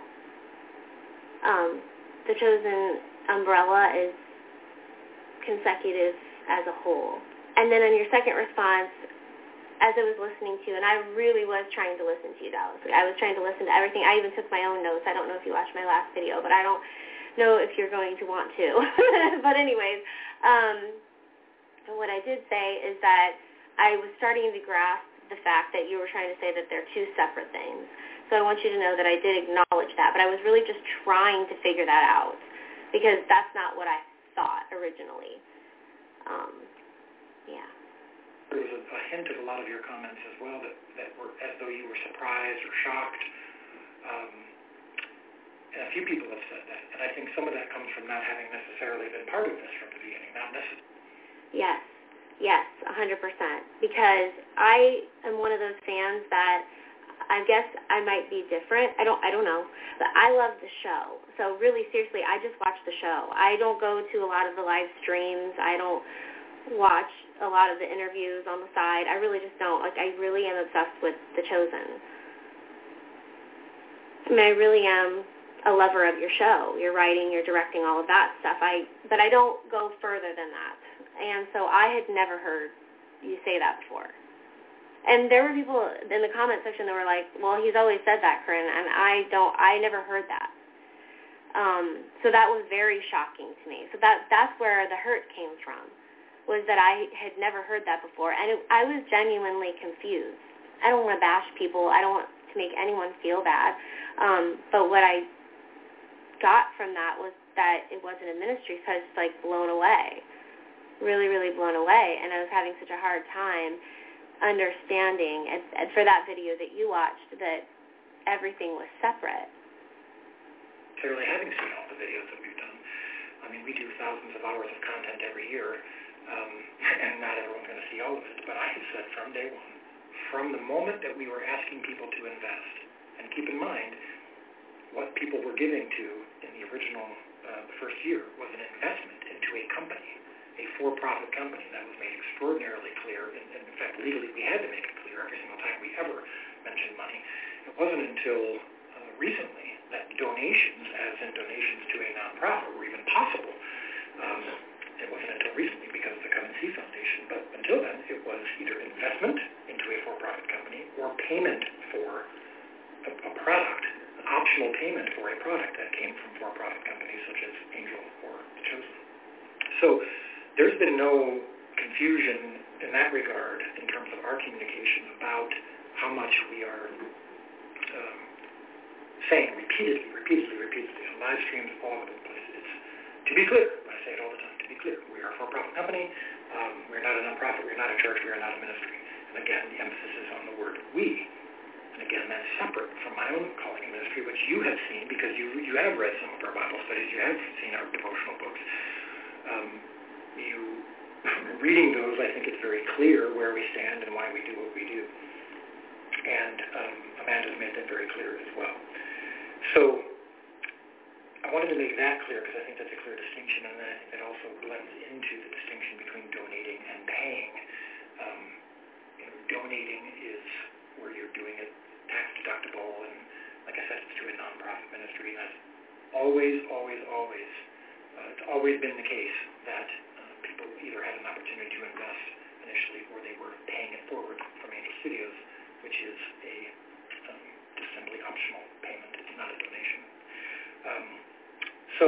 Speaker 6: Um, the Chosen umbrella is consecutive as a whole. And then in your second response, as I was listening to you, and I really was trying to listen to you, Dallas. I was trying to listen to everything. I even took my own notes. I don't know if you watched my last video, but I don't know if you're going to want to. But anyways, um, what I did say is that I was starting to grasp the fact that you were trying to say that they're two separate things. So I want you to know that I did acknowledge that, but I was really just trying to figure that out, because that's not what I thought originally. Um, yeah.
Speaker 4: There was a, a hint of a lot of your comments as well that, that were as though you were surprised or shocked. Um, and a few people have said that, and I think some of that comes from not having necessarily been part of this from the beginning, not necessarily.
Speaker 6: Yes. Yes, one hundred percent. Because I am one of those fans that I guess I might be different. I don't I don't know. But I love the show. So really, seriously, I just watch the show. I don't go to a lot of the live streams. I don't watch a lot of the interviews on the side. I really just don't. Like, I really am obsessed with The Chosen. I mean, I really am a lover of your show, your writing, your directing, all of that stuff. I But I don't go further than that. And so I had never heard you say that before. And there were people in the comment section that were like, well, he's always said that, Corinne, and I don't, I never heard that. Um, so that was very shocking to me. So that that's where the hurt came from, was that I had never heard that before. And it, I was genuinely confused. I don't want to bash people. I don't want to make anyone feel bad. Um, but what I got from that was that it wasn't a ministry, so I was just, like, blown away, really, really blown away, and I was having such a hard time understanding, and, and for that video that you watched, that everything was separate.
Speaker 4: Clearly, having seen all the videos that we've done, I mean, we do thousands of hours of content every year, um, and not everyone's going to see all of it, but I have said from day one, from the moment that we were asking people to invest, and keep in mind, what people were giving to in the original uh, first year was an investment into a company, a for-profit company. That was made extraordinarily clear. And, and in fact, legally, we had to make it clear every single time we ever mentioned money. It wasn't until uh, recently that donations, as in donations to a nonprofit, were even possible. Um, it wasn't until recently because of the Come and See Foundation. But until then, it was either investment into a for-profit company or payment for a, a product, optional payment for a product that came from for-profit companies such as Angel or The Chosen. So there's been no confusion in that regard in terms of our communication about how much we are um, saying repeatedly, repeatedly, repeatedly on live streams all over the place. It's, to be clear, I say it all the time, to be clear, we are a for-profit company, um, we're not a nonprofit, we're not a church, we are not a ministry. And again, the emphasis is on the word we. And again, that's separate from my own calling and ministry, which you have seen because you you have read some of our Bible studies, you have seen our devotional books. Um, you reading those, I think it's very clear where we stand and why we do what we do. And um, Amanda's made that very clear as well. So I wanted to make that clear because I think that's a clear distinction, and then I think that also blends into the distinction between donating and paying. Um, you know, donating is where you're doing it tax deductible, and like I said, it's to a nonprofit ministry, and that's always, always, always, uh, it's always been the case that uh, people either had an opportunity to invest initially or they were paying it forward from Angel Studios, which is a um, just simply optional payment. It's not a donation. Um, so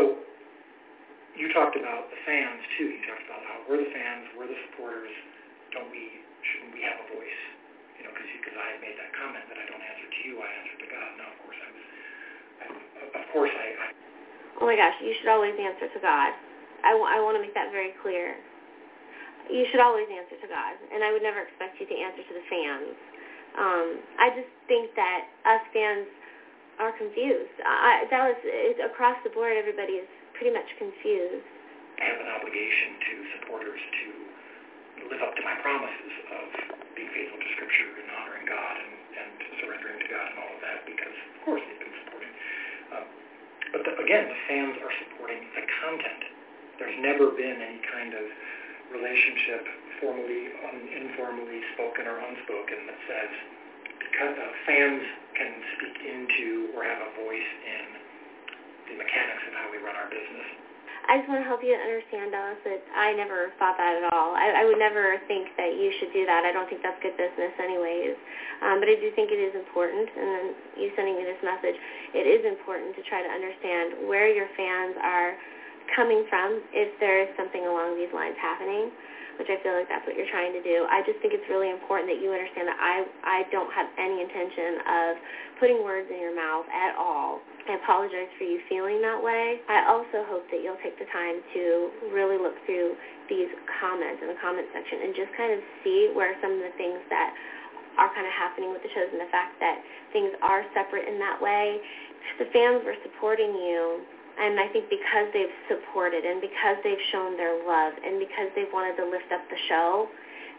Speaker 4: you talked about the fans too. You talked about how we're the fans, we're the supporters. Don't we? Shouldn't we have a voice? You know, because because I had made that comment that I don't answer to you, I answer to God. Now, of course, I was, I, of course, I, I.
Speaker 6: Oh my gosh, you should always answer to God. I, w- I want to make that very clear. You should always answer to God, and I would never expect you to answer to the fans. Um, I just think that us fans are confused. I, Dallas, it's across the board, everybody is pretty much confused.
Speaker 4: I have an obligation to supporters to live up to my promises of being faithful to Scripture and honoring God and, and surrendering to God and all of that because, of course, they've been supporting. Um, but, the, again, the fans are supporting the content. There's never been any kind of relationship, formally, un- informally, spoken or unspoken, that says because uh, fans can speak into or have a voice in the mechanics of how we run our business.
Speaker 6: I just want to help you understand, Dallas, that I never thought that at all. I, I would never think that you should do that. I don't think that's good business anyways. Um, but I do think it is important, and then you sending me this message, it is important to try to understand where your fans are coming from if there is something along these lines happening, which I feel like that's what you're trying to do. I just think it's really important that you understand that I, I don't have any intention of putting words in your mouth at all. I apologize for you feeling that way. I also hope that you'll take the time to really look through these comments in the comment section and just kind of see where some of the things that are kind of happening with the shows and the fact that things are separate in that way. The fans were supporting you, and I think because they've supported and because they've shown their love and because they've wanted to lift up the show,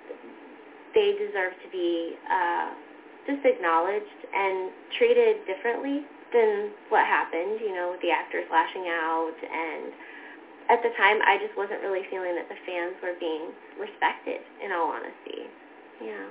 Speaker 6: they deserve to be uh, just acknowledged and treated differently than what happened, you know, with the actors lashing out. And at the time, I just wasn't really feeling that the fans were being respected, in all honesty. Yeah.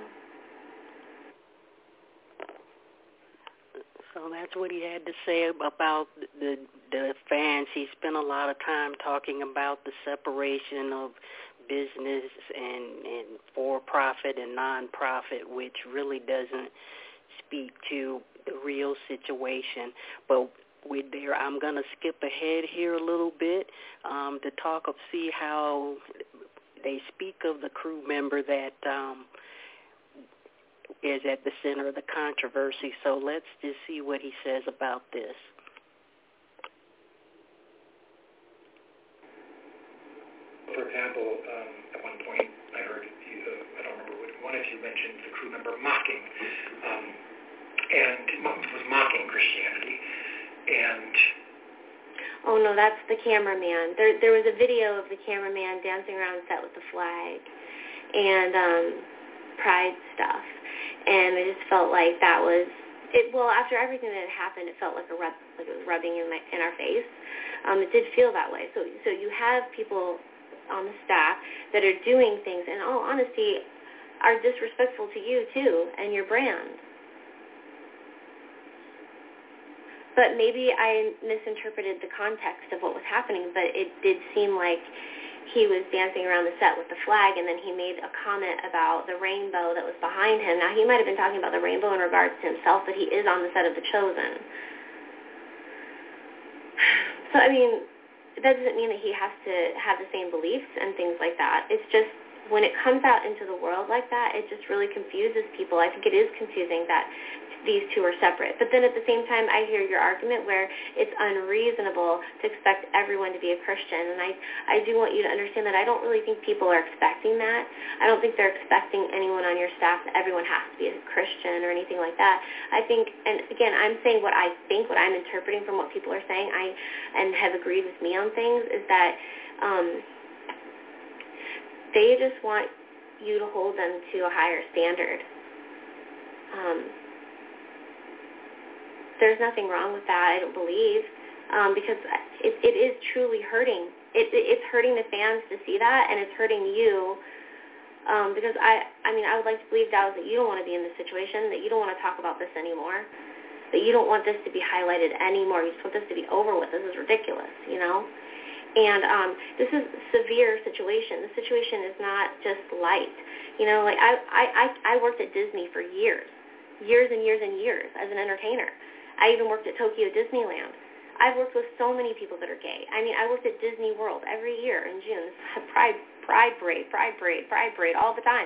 Speaker 2: So that's what he had to say about the the fans. He spent a lot of time talking about the separation of business and, and for-profit and non-profit, which really doesn't speak to the real situation. But with there, I'm going to skip ahead here a little bit um, to talk of see how they speak of the crew member that um, is at the center of the controversy. So let's just see what he says about this.
Speaker 4: example, um, at one point I heard, you, uh, I don't remember what one of you mentioned the crew member mocking, um, and was mocking Christianity, and
Speaker 6: oh no, that's the cameraman. There, there was a video of the cameraman dancing around set with the flag and um, pride stuff, and I just felt like that was it. Well, after everything that had happened, it felt like a rub, like it was rubbing in my in our face. Um, it did feel that way. So, so you have people on the staff that are doing things, in all honesty, are disrespectful to you too and your brand. But maybe I misinterpreted the context of what was happening, but it did seem like he was dancing around the set with the flag, and then he made a comment about the rainbow that was behind him. Now, he might have been talking about the rainbow in regards to himself, but he is on the set of The Chosen. So, I mean, that doesn't mean that he has to have the same beliefs and things like that. It's just when it comes out into the world like that, it just really confuses people. I think it is confusing that these two are separate. But then at the same time, I hear your argument where it's unreasonable to expect everyone to be a Christian. And I, I do want you to understand that I don't really think people are expecting that. I don't think they're expecting anyone on your staff that everyone has to be a Christian or anything like that. I think, and again, I'm saying what I think, what I'm interpreting from what people are saying, I and have agreed with me on things, is that um, they just want you to hold them to a higher standard. Um, There's nothing wrong with that, I don't believe, um, because it, it is truly hurting. It, it, it's hurting the fans to see that, and it's hurting you, um, because I, I mean, I would like to believe, Dallas, that you don't want to be in this situation, that you don't want to talk about this anymore, that you don't want this to be highlighted anymore. You just want this to be over with. This is ridiculous, you know? And um, this is a severe situation. The situation is not just light. You know, like I, I, I, I worked at Disney for years, years and years and years as an entertainer. I even worked at Tokyo Disneyland. I've worked with so many people that are gay. I mean, I worked at Disney World every year in June. Pride, Pride Parade, Pride Parade, Pride Parade, all the time.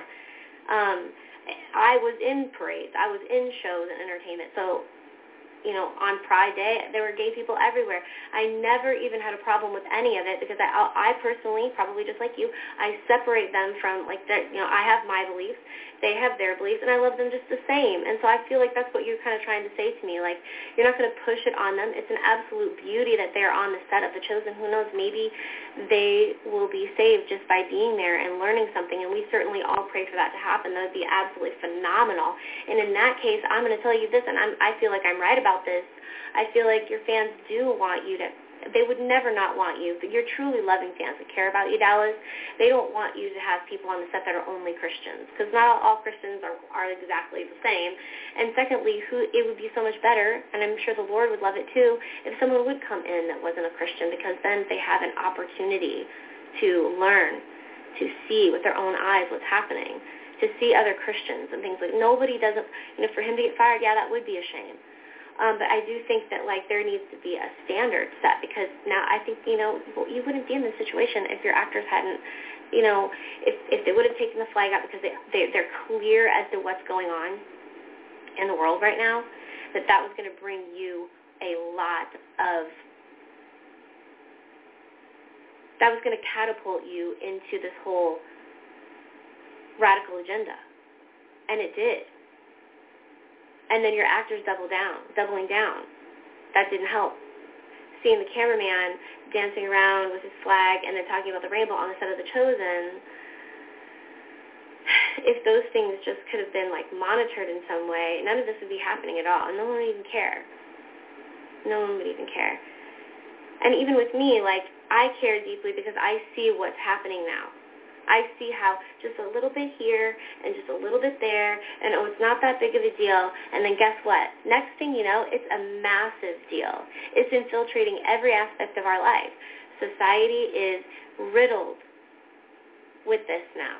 Speaker 6: Um, I was in parades. I was in shows and entertainment. So, you know, on Pride Day, there were gay people everywhere. I never even had a problem with any of it because I, I personally, probably just like you, I separate them from, like, you know, I have my beliefs. They have their beliefs, and I love them just the same. And so I feel like that's what you're kind of trying to say to me. Like, you're not going to push it on them. It's an absolute beauty that they're on the set of The Chosen. Who knows, maybe they will be saved just by being there and learning something, and we certainly all pray for that to happen. That would be absolutely phenomenal. And in that case, I'm going to tell you this, and I'm, I feel like I'm right about this. I feel like your fans do want you to, they would never not want you, but you're truly loving fans that care about you, Dallas. They don't want you to have people on the set that are only Christians, because not all Christians are, are exactly the same. And secondly, who it would be so much better, and I'm sure the Lord would love it too, if someone would come in that wasn't a Christian, because then they have an opportunity to learn, to see with their own eyes what's happening, to see other Christians and things like, nobody doesn't, you know, for him to get fired, yeah, that would be a shame. Um, but I do think that, like, there needs to be a standard set, because now I think, you know, you wouldn't be in this situation if your actors hadn't, you know, if if they would have taken the flag out because they, they, they're clear as to what's going on in the world right now, that that was going to bring you a lot of, that was going to catapult you into this whole radical agenda. And it did. And then your actors double down, doubling down. That didn't help. Seeing the cameraman dancing around with his flag and then talking about the rainbow on the set of The Chosen, if those things just could have been, like, monitored in some way, none of this would be happening at all. And no one would even care. No one would even care. And even with me, like, I care deeply because I see what's happening now. I see how just a little bit here and just a little bit there, and oh, it's not that big of a deal. And then guess what? Next thing you know, it's a massive deal. It's infiltrating every aspect of our life. Society is riddled with this now.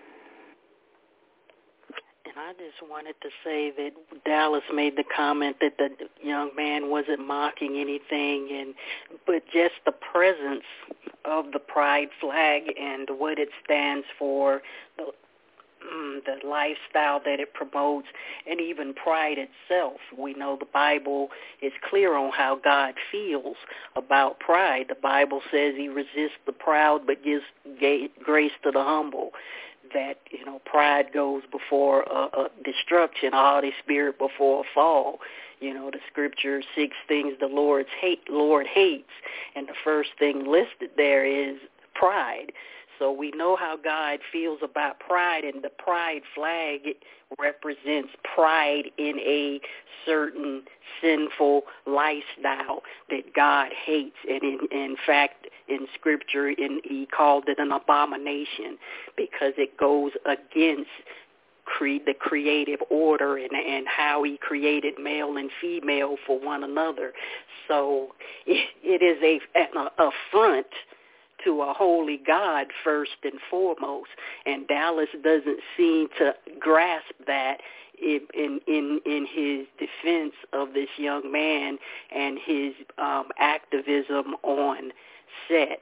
Speaker 2: And I just wanted to say that Dallas made the comment that the young man wasn't mocking anything, and but just the presence of the pride flag and what it stands for, the, mm, the lifestyle that it promotes, and even pride itself. We know the Bible is clear on how God feels about pride. The Bible says he resists the proud but gives grace to the humble. That, you know, pride goes before uh, uh, destruction, haughty spirit before a fall. You know, the scripture, six things the Lord's hate, Lord hates, and the first thing listed there is pride. So we know how God feels about pride, and the pride flag represents pride in a certain sinful lifestyle that God hates. And in, in fact, in Scripture, in, he called it an abomination because it goes against cre- the creative order and, and how he created male and female for one another. So it, it is a, an affront to a holy God first and foremost, and Dallas doesn't seem to grasp that in in in, in his defense of this young man and his um, activism on set.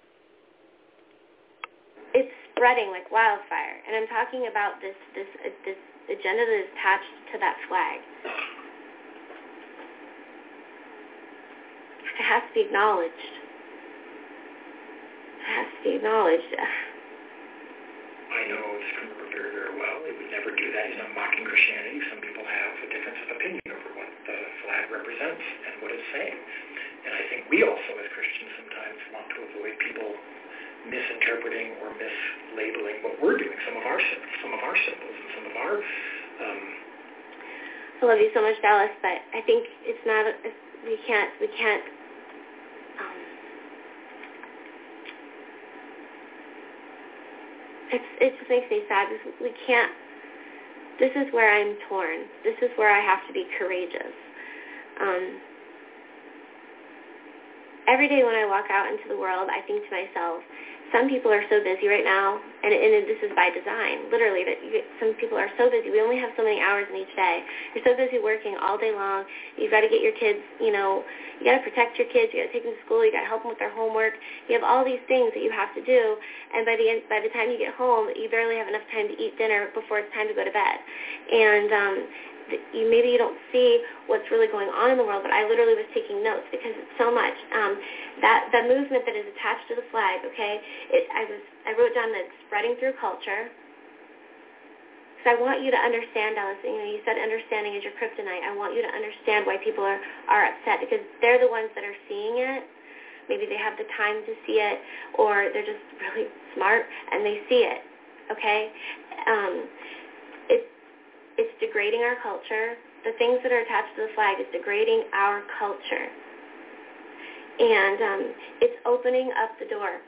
Speaker 6: It's spreading like wildfire, and I'm talking about this this uh, this agenda that is attached to that flag. It has to be acknowledged. Has to be acknowledged.
Speaker 4: I know this group very, very well. They would never do that. He's not mocking Christianity. Some people have a difference of opinion over what the flag represents and what it's saying. And I think we also, as Christians, sometimes want to avoid people misinterpreting or mislabeling what we're doing, some of our some of our symbols and some of our. Um,
Speaker 6: I love you so much, Dallas, but I think it's not. It's, we can't. We can't. Um, It's, it just makes me sad because we can't, this is where I'm torn. This is where I have to be courageous. Um, every day when I walk out into the world, I think to myself, some people are so busy right now, and, and this is by design, literally, that you, some people are so busy. We only have so many hours in each day. You're so busy working all day long. You've got to get your kids, you know, you got to protect your kids. You got to take them to school. You got to help them with their homework. You have all these things that you have to do, and by the end, by the time you get home, you barely have enough time to eat dinner before it's time to go to bed. And um, you maybe you don't see what's really going on in the world, but I literally was taking notes because it's so much. Um, that the movement that is attached to the flag, okay, it, I was I wrote down that it's spreading through culture. Because I want you to understand, Dallas, you know, you said understanding is your kryptonite. I want you to understand why people are, are upset, because they're the ones that are seeing it. Maybe they have the time to see it, or they're just really smart and they see it, okay? Um, it's It's degrading our culture. The things that are attached to the flag is degrading our culture. And um, it's opening up the door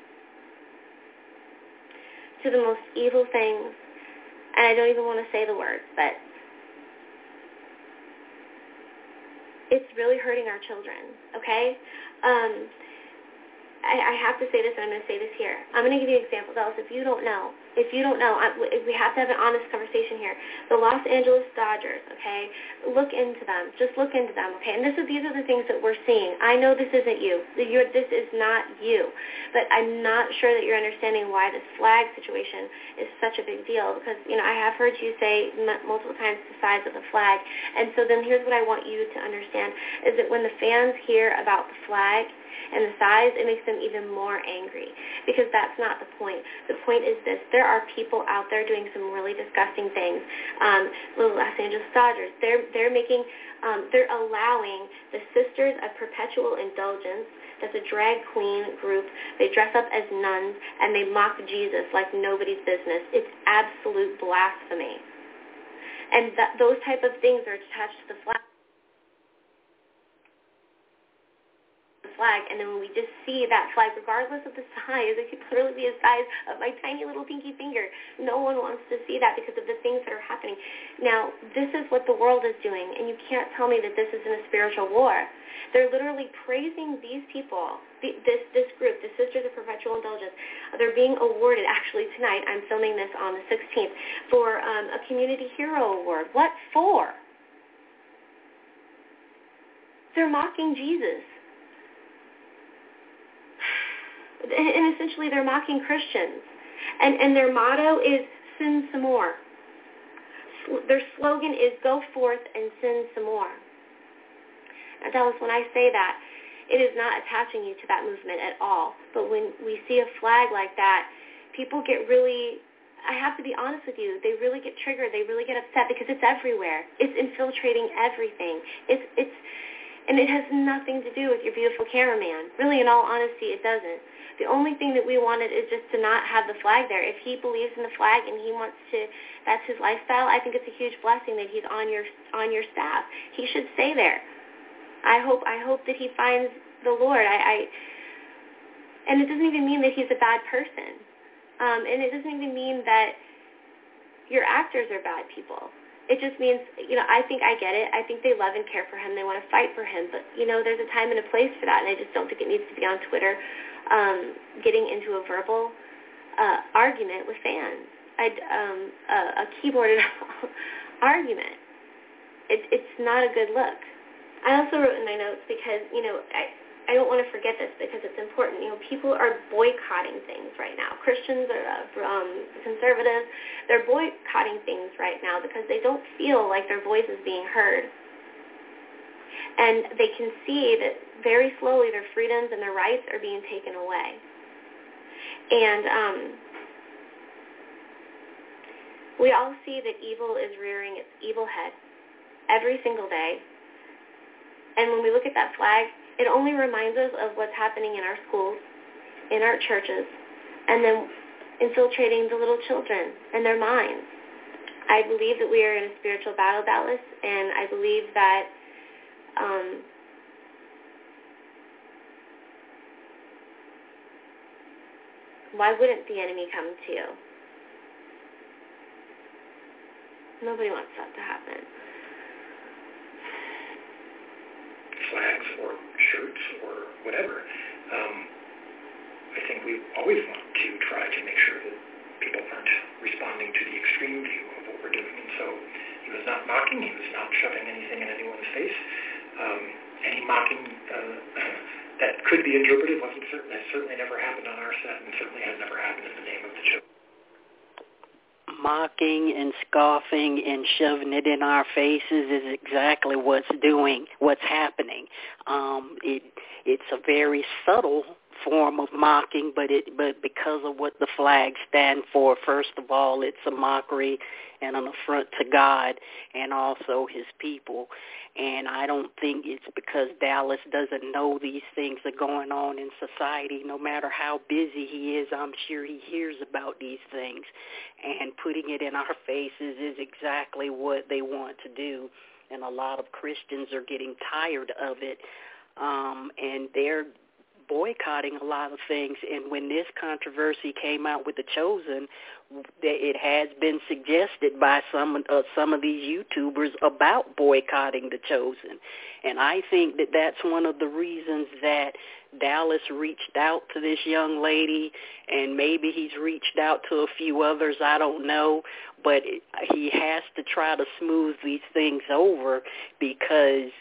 Speaker 6: to the most evil things. And I don't even want to say the word, but it's really hurting our children, okay? Um, I, I have to say this, and I'm going to say this here. I'm going to give you an example, Dallas. If you don't know, if you don't know, I, we have to have an honest conversation here. The Los Angeles Dodgers, okay, look into them. Just look into them, okay? And this is these are the things that we're seeing. I know this isn't you. You're, this is not you. But I'm not sure that you're understanding why this flag situation is such a big deal, because, you know, I have heard you say m- multiple times the size of the flag. And so then here's what I want you to understand, is that when the fans hear about the flag and the size, it makes them even more angry, because that's not the point. The point is this: there are people out there doing some really disgusting things. Um, the Los Angeles Dodgers, they're they're making, um, they're allowing the Sisters of Perpetual Indulgence. That's a drag queen group. They dress up as nuns and they mock Jesus like nobody's business. It's absolute blasphemy. And that, those type of things are attached to the flag. flag, and then when we just see that flag, regardless of the size, it could literally be the size of my tiny little pinky finger. No one wants to see that because of the things that are happening. Now, this is what the world is doing, and you can't tell me that this isn't a spiritual war. They're literally praising these people, this this group, the Sisters of Perpetual Indulgence. They're being awarded, actually tonight, I'm filming this on the sixteenth, for um, a Community Hero Award. What for? They're mocking Jesus. And essentially they're mocking Christians. And and their motto is sin some more. Their slogan is go forth and sin some more. Now, Dallas, when I say that, it is not attaching you to that movement at all. But when we see a flag like that, people get really, I have to be honest with you, they really get triggered. They really get upset because it's everywhere. It's infiltrating everything. It's, it's, and it has nothing to do with your beautiful cameraman. Really, in all honesty, it doesn't. The only thing that we wanted is just to not have the flag there. If he believes in the flag and he wants to, that's his lifestyle, I think it's a huge blessing that he's on your on your staff. He should stay there. I hope I hope that he finds the Lord. I, I and it doesn't even mean that he's a bad person, um, and it doesn't even mean that your actors are bad people. It just means, you know, I think I get it. I think they love and care for him. They want to fight for him, but you know, there's a time and a place for that, and I just don't think it needs to be on Twitter. Um, getting into a verbal uh, argument with fans, I'd, um, a, a keyboarded argument. It, it's not a good look. I also wrote in my notes because, you know, I, I don't want to forget this because it's important. You know, people are boycotting things right now. Christians are uh, um, conservatives. They're boycotting things right now because they don't feel like their voice is being heard. And they can see that very slowly their freedoms and their rights are being taken away. And um, we all see that evil is rearing its evil head every single day. And when we look at that flag, it only reminds us of what's happening in our schools, in our churches, and then infiltrating the little children and their minds. I believe that we are in a spiritual battle, Dallas, and I believe that Um, why wouldn't the enemy come to you? Nobody wants that to happen.
Speaker 4: Flags or shirts or whatever. Um, I think we always want to try to make sure that people aren't responding to the extreme view of what we're doing. And so he was not mocking. He was not shoving anything in anyone's face. Um, any mocking uh, that could be interpreted wasn't certain. Has certainly never happened on our set, and certainly has never happened in the name of the show.
Speaker 2: Mocking and scoffing and shoving it in our faces is exactly what's doing, what's happening. Um, it it's a very subtle form of mocking, but it but because of what the flags stand for, first of all, it's a mockery and an affront to God and also his people. And I don't think it's because Dallas doesn't know these things are going on in society. No matter how busy he is, I'm sure he hears about these things. And putting it in our faces is exactly what they want to do. And a lot of Christians are getting tired of it. Um, and they're boycotting a lot of things. And when this controversy came out with The Chosen, it has been suggested by some uh, some of these YouTubers about boycotting The Chosen. And I think that that's one of the reasons that Dallas reached out to this young lady, and maybe he's reached out to a few others, I don't know, but he has to try to smooth these things over because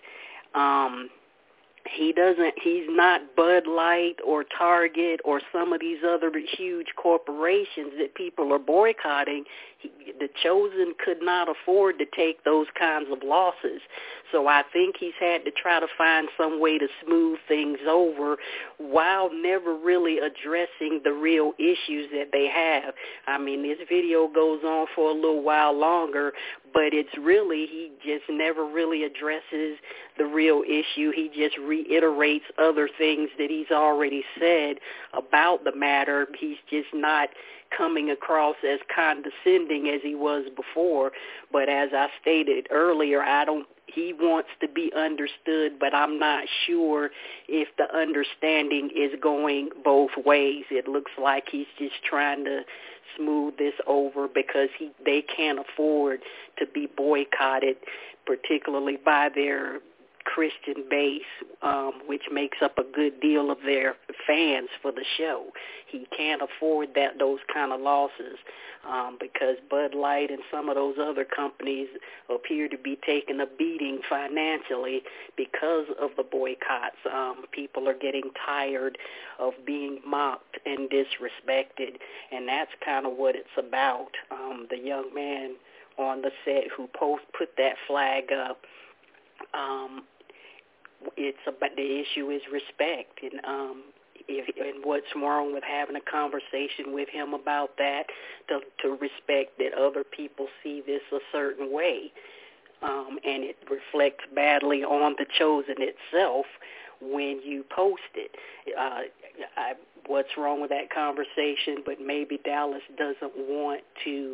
Speaker 2: um He doesn't, he's not Bud Light or Target or some of these other huge corporations that people are boycotting. He, the Chosen could not afford to take those kinds of losses. So I think he's had to try to find some way to smooth things over while never really addressing the real issues that they have. I mean, this video goes on for a little while longer, but it's really, he just never really addresses the real issue. He just reiterates other things that he's already said about the matter. He's just not coming across as condescending as he was before. But as I stated earlier, I don't, he wants to be understood, but I'm not sure if the understanding is going both ways. It looks like he's just trying to smooth this over because he they can't afford to be boycotted, particularly by their Christian base, um, which makes up a good deal of their fans for the show. He can't afford that those kind of losses um, because Bud Light and some of those other companies appear to be taking a beating financially because of the boycotts. Um, people are getting tired of being mocked and disrespected, and that's kind of what it's about. Um, the young man on the set who post put that flag up, um, it's about the issue is respect, and um, if, and what's wrong with having a conversation with him about that, to, to respect that other people see this a certain way, um, and it reflects badly on The Chosen itself when you post it. Uh, I, what's wrong with that conversation? But maybe Dallas doesn't want to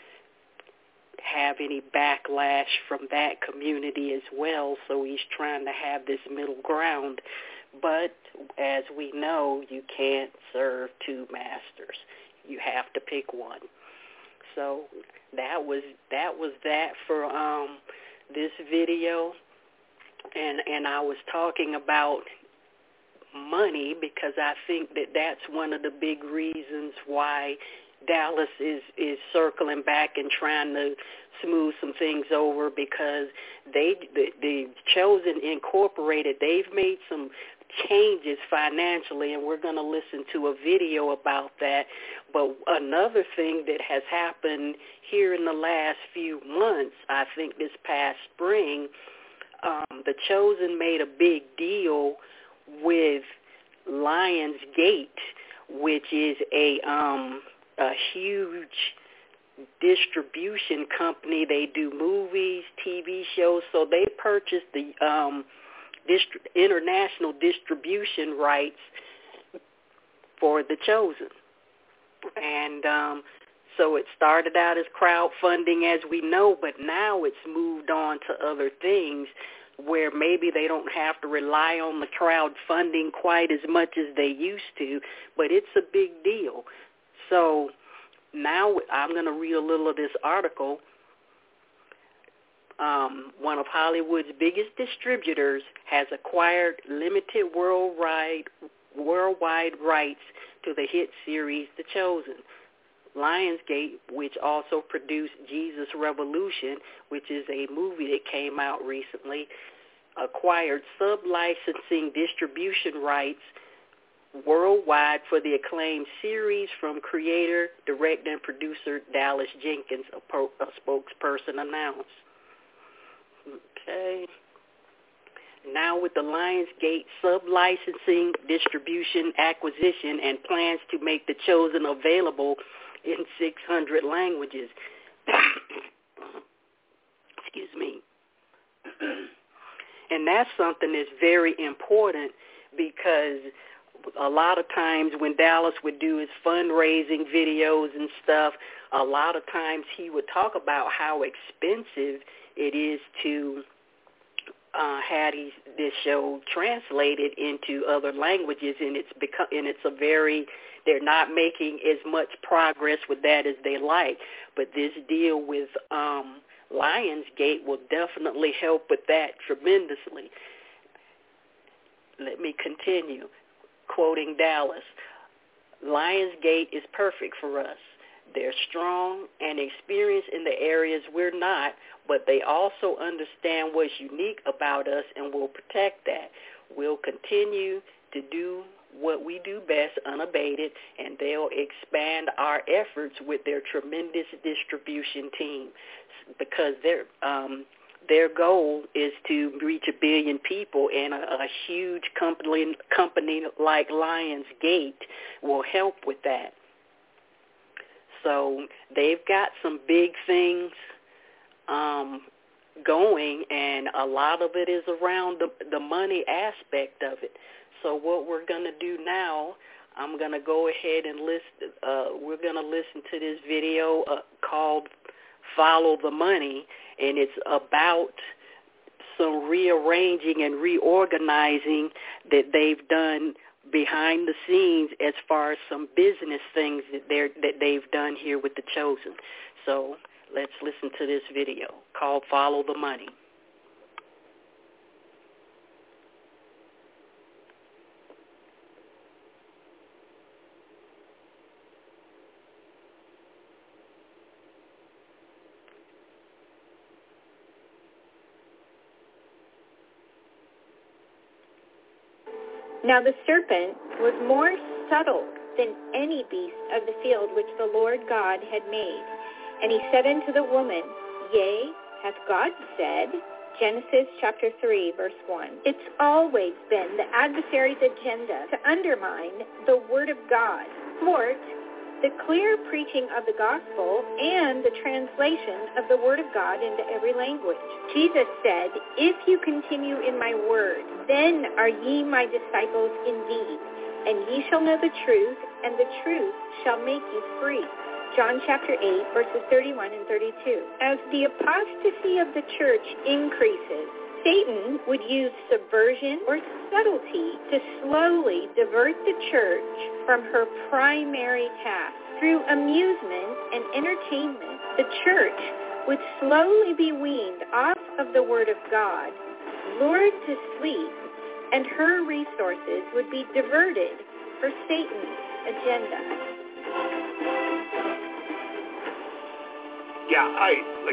Speaker 2: have any backlash from that community as well, so he's trying to have this middle ground. But as we know, you can't serve two masters. You have to pick one. So that was that was that for um, this video, and and I was talking about money because I think that that's one of the big reasons why Dallas is, is circling back and trying to smooth some things over, because they the, the Chosen Incorporated, they've made some changes financially, and we're going to listen to a video about that. But another thing that has happened here in the last few months, I think this past spring, um, the Chosen made a big deal with Lionsgate, which is a um, a huge distribution company. They do movies, T V shows, so they purchased the um, dist- international distribution rights for The Chosen. And um, so it started out as crowdfunding, as we know, but now it's moved on to other things where maybe they don't have to rely on the crowdfunding quite as much as they used to, but it's a big deal. So now I'm going to read a little of this article. Um, one of Hollywood's biggest distributors has acquired limited worldwide worldwide rights to the hit series The Chosen. Lionsgate, which also produced Jesus Revolution, which is a movie that came out recently, acquired sub-licensing distribution rights worldwide for the acclaimed series from creator, director, and producer Dallas Jenkins, a, po- a spokesperson announced. Okay. Now with the Lionsgate sub-licensing, distribution, acquisition, and plans to make The Chosen available in six hundred languages. Excuse me. And that's something that's very important, because a lot of times when Dallas would do his fundraising videos and stuff, a lot of times he would talk about how expensive it is to uh, have these, this show translated into other languages, and it's become, and it's a very, they're not making as much progress with that as they like. But this deal with um, Lionsgate will definitely help with that tremendously. Let me continue. Quoting Dallas, Lionsgate is perfect for us. They're strong and experienced in the areas we're not, but they also understand what's unique about us and will protect that. We'll continue to do what we do best unabated, and they'll expand our efforts with their tremendous distribution team, because they're um, their goal is to reach a billion people, and a, a huge company company like Lionsgate will help with that. So they've got some big things um, going, and a lot of it is around the, the money aspect of it. So what we're going to do now, I'm going to go ahead and listen. Uh, we're going to listen to this video uh, called Follow the Money, and it's about some rearranging and reorganizing that they've done behind the scenes as far as some business things that they're that they've done here with The Chosen. So let's listen to this video called Follow the Money.
Speaker 7: Now the serpent was more subtle than any beast of the field which the Lord God had made. And he said unto the woman, Yea, hath God said? Genesis chapter three, verse one. It's always been the adversary's agenda to undermine the Word of God, thwart the clear preaching of the gospel, and the translation of the Word of God into every language. Jesus said, If you continue in my word, then are ye my disciples indeed, and ye shall know the truth, and the truth shall make you free. John chapter eight, verses thirty-one and thirty-two. As the apostasy of the church increases, Satan would use subversion or subtlety to slowly divert the church from her primary task. Through amusement and entertainment, the church would slowly be weaned off of the Word of God, lured to sleep, and her resources would be diverted for Satan's agenda.
Speaker 8: Yeah, I, like,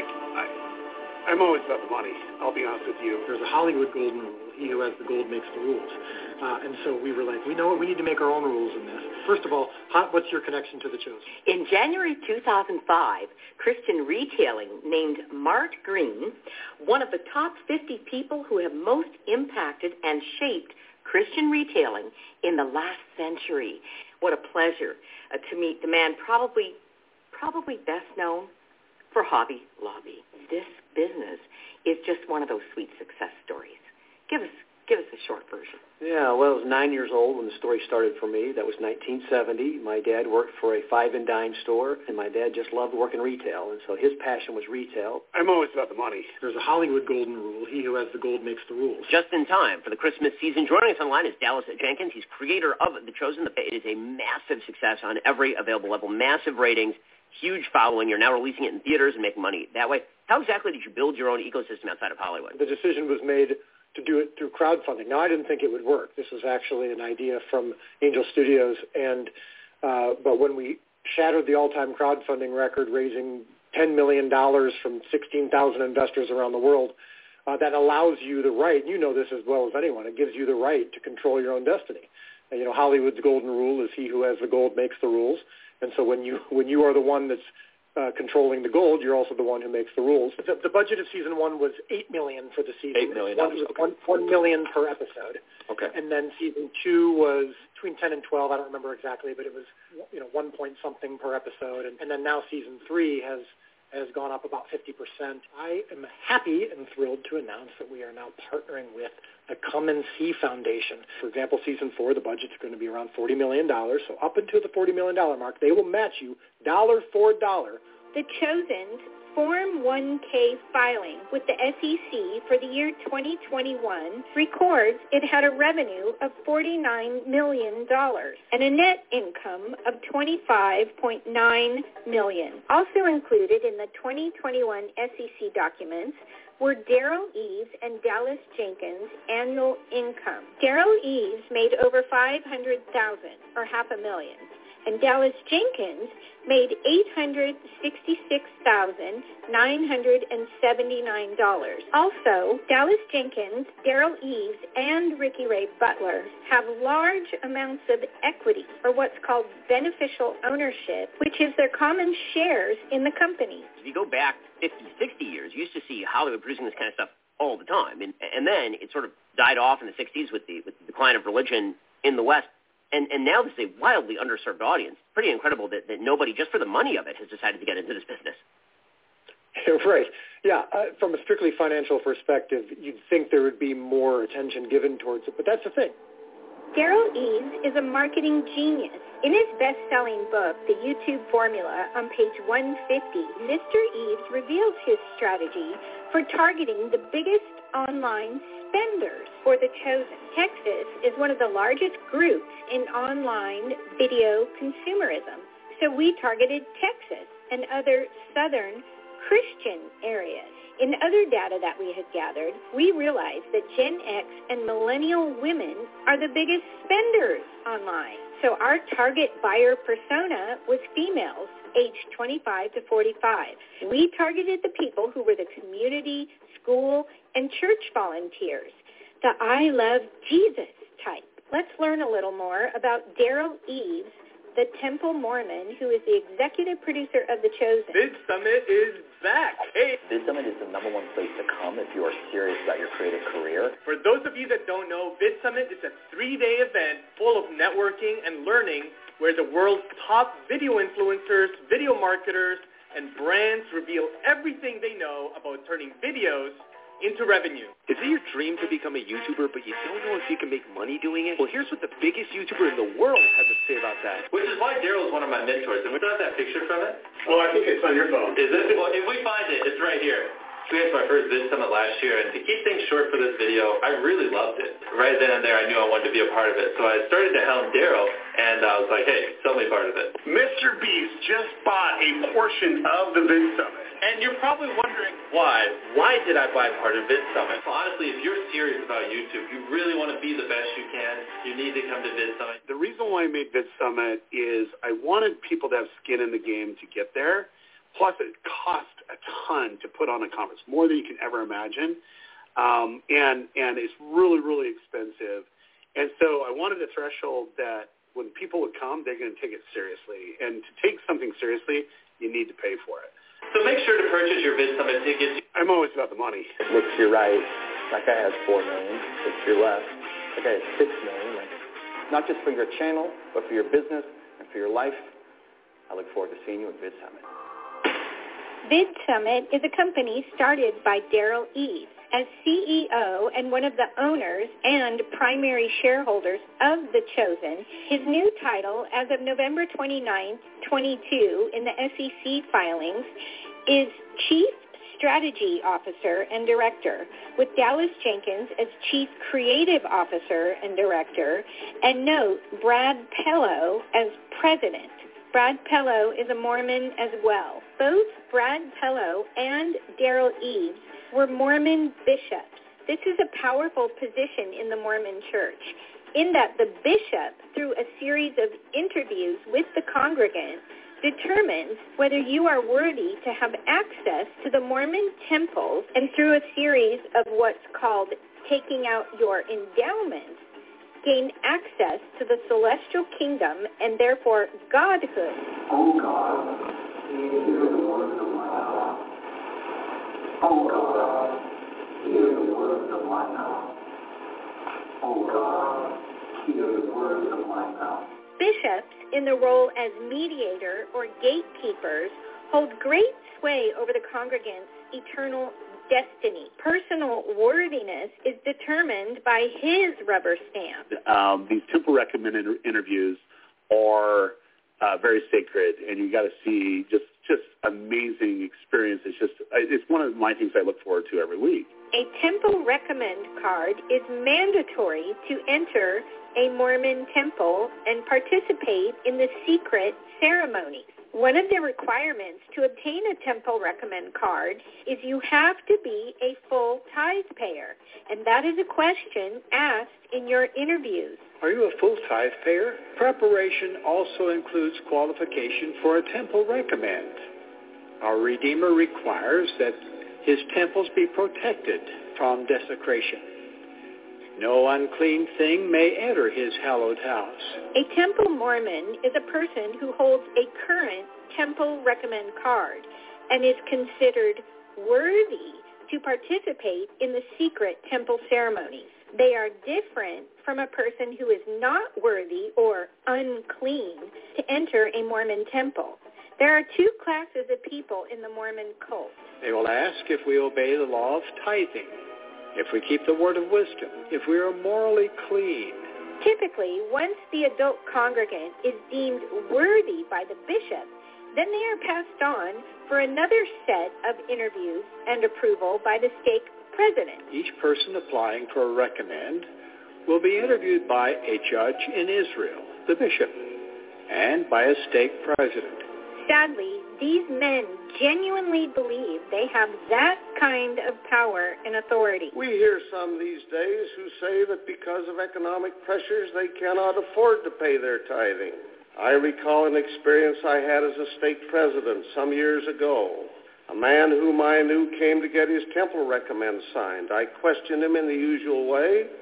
Speaker 8: I, I'm always about the money, I'll be honest with you.
Speaker 4: There's a Hollywood golden rule. He who has the gold makes the rules. Uh, and so we were like, we know what, we need to make our own rules in this. First of all, how, what's your connection to The Chosen?
Speaker 9: In January two thousand five, Christian Retailing named Mart Green one of the top fifty people who have most impacted and shaped Christian retailing in the last century. What a pleasure uh, to meet the man probably, probably best known for Hobby Lobby. This business is just one of those sweet success stories. Give us give us a short version.
Speaker 10: Yeah, well, I was nine years old when the story started for me. That was nineteen seventy. My dad worked for a five and dime store, and my dad just loved working retail, and so his passion was retail.
Speaker 8: I'm always about the money.
Speaker 4: There's a Hollywood golden rule. He who has the gold makes the rules.
Speaker 11: Just in time for the Christmas season. Joining us online is Dallas Jenkins. He's creator of The Chosen. It is a massive success on every available level. Massive ratings, huge following. You're now releasing it in theaters and making money that way. How exactly did you build your own ecosystem outside of Hollywood?
Speaker 12: The decision was made to do it through crowdfunding. Now, I didn't think it would work. This was actually an idea from Angel Studios, and uh, but when we shattered the all-time crowdfunding record, raising ten million dollars from sixteen thousand investors around the world, uh, that allows you the right, and you know this as well as anyone, it gives you the right to control your own destiny. And, you know, Hollywood's golden rule is he who has the gold makes the rules. And so when you when you are the one that's Uh, controlling the gold, you're also the one who makes the rules. The, the budget of season one was eight million dollars for the season.
Speaker 10: Eight million
Speaker 12: dollars. One, okay. one, one million per episode.
Speaker 10: Okay.
Speaker 12: And then season two was between ten and twelve. I don't remember exactly, but it was, you know, one point something per episode. And, and then now season three has has gone up about fifty percent. I am happy and thrilled to announce that we are now partnering with the Come and See Foundation. For example, season four, the budget's going to be around forty million dollars. So up until the forty million dollars mark, they will match you dollar for dollar.
Speaker 7: The Chosen's Form one K filing with the S E C for the year twenty twenty-one records it had a revenue of forty-nine million dollars and a net income of twenty-five point nine million dollars. Also included in the twenty twenty-one S E C documents were Daryl Eves and Dallas Jenkins' annual income. Daryl Eves made over five hundred thousand dollars, or half a million, and Dallas Jenkins made eight hundred sixty-six thousand nine hundred seventy-nine dollars. Also, Dallas Jenkins, Daryl Eves, and Ricky Ray Butler have large amounts of equity, or what's called beneficial ownership, which is their common shares in the company.
Speaker 11: If you go back fifty, sixty years, you used to see Hollywood producing this kind of stuff all the time. And, and then it sort of died off in the sixties with the, with the decline of religion in the West. And, and now this is a wildly underserved audience. Pretty incredible that, that nobody, just for the money of it, has decided to get into this business.
Speaker 12: Right. Yeah. Uh, from a strictly financial perspective, you'd think there would be more attention given towards it, but that's the thing.
Speaker 7: Daryl Eves is a marketing genius. In his best-selling book, The YouTube Formula, on page one fifty, Mister Eves reveals his strategy for targeting the biggest online spenders for The Chosen. Texas is one of the largest groups in online video consumerism, so we targeted Texas and other southern Christian areas. In other data that we had gathered, we realized that Gen X and millennial women are the biggest spenders online. So our target buyer persona was females aged twenty-five to forty-five. We targeted the people who were the community, school, and church volunteers, the I love Jesus type. Let's learn a little more about Daryl Eves, the Temple Mormon, who is the executive producer of The Chosen.
Speaker 13: VidSummit is back. Hey.
Speaker 14: VidSummit is the number one place to come if you are serious about your creative career.
Speaker 13: For those of you that don't know, VidSummit is a three-day event full of networking and learning where the world's top video influencers, video marketers, and brands reveal everything they know about turning videos into revenue.
Speaker 15: Is it your dream to become a YouTuber, but you don't know if you can make money doing it? Well, here's what the biggest YouTuber in the world has to say about that.
Speaker 16: Which is why Daryl is one of my mentors. And we got that picture from it?
Speaker 8: Well, I think it's on your phone.
Speaker 16: Is it? Well, if we find it, it's right here. We had my first VidSummit last year, and to keep things short for this video, I really loved it. Right then and there, I knew I wanted to be a part of it. So I started to hound Daryl, and I was like, hey, sell me part of it.
Speaker 8: Mister Beast just bought a portion of the VidSummit.
Speaker 16: And you're probably wondering why. Why did I buy part of VidSummit? Well, honestly, if you're serious about YouTube, you really want to be the best you can, you need to come to VidSummit.
Speaker 8: The reason why I made VidSummit is I wanted people to have skin in the game to get there. Plus, it cost a ton to put on a conference, more than you can ever imagine. Um, and, and it's really, really expensive. And so I wanted a threshold that when people would come, they're going to take it seriously. And to take something seriously, you need to pay for it.
Speaker 16: So make sure to purchase your VidSummit tickets.
Speaker 8: I'm always about the money.
Speaker 14: Look to your right. That guy has four million. Look to your left. That guy has six million. Like, not just for your channel, but for your business and for your life. I look forward to seeing you at VidSummit.
Speaker 7: VidSummit is a company started by Daryl Eves. As C E O and one of the owners and primary shareholders of The Chosen, his new title as of November twenty-ninth, twenty-two in the S E C filings is Chief Strategy Officer and Director, with Dallas Jenkins as Chief Creative Officer and Director, and note Brad Pello as President. Brad Pello is a Mormon as well. Both Brad Pello and Daryl Eves were Mormon bishops. This is a powerful position in the Mormon Church, in that the bishop, through a series of interviews with the congregant, determines whether you are worthy to have access to the Mormon temples, and through a series of what's called taking out your endowment, gain access to the celestial kingdom and therefore godhood.
Speaker 17: Oh God, hear the words of my mouth. Oh God, hear the words of my mouth. Oh God, hear the words of my mouth.
Speaker 7: Bishops, in the role as mediator or gatekeepers, hold great sway over the congregant's eternal destiny. Personal worthiness is determined by his rubber stamp.
Speaker 8: Um, these temple recommended interviews are uh, very sacred, and you got to see just just amazing experience. It's just it's one of my things I look forward to every week.
Speaker 7: A temple recommend card is mandatory to enter a Mormon temple and participate in the secret ceremonies. One of the requirements to obtain a temple recommend card is you have to be a full tithe payer, and that is a question asked in your interviews.
Speaker 18: Are you a full tithe payer? Preparation also includes qualification for a temple recommend. Our Redeemer requires that his temples be protected from desecration. No unclean thing may enter his hallowed house.
Speaker 7: A Temple Mormon is a person who holds a current Temple Recommend card and is considered worthy to participate in the secret temple ceremonies. They are different from a person who is not worthy or unclean to enter a Mormon temple. There are two classes of people in the Mormon cult.
Speaker 18: They will ask if we obey the law of tithing, if we keep the word of wisdom, if we are morally clean.
Speaker 7: Typically, once the adult congregant is deemed worthy by the bishop, then they are passed on for another set of interviews and approval by the stake president.
Speaker 18: Each person applying for a recommend will be interviewed by a judge in Israel, the bishop, and by a stake president.
Speaker 7: Sadly, these men genuinely believe they have that kind of power and authority.
Speaker 19: We hear some these days who say that because of economic pressures, they cannot afford to pay their tithing. I recall an experience I had as a stake president some years ago. A man whom I knew came to get his temple recommend signed. I questioned him in the usual way,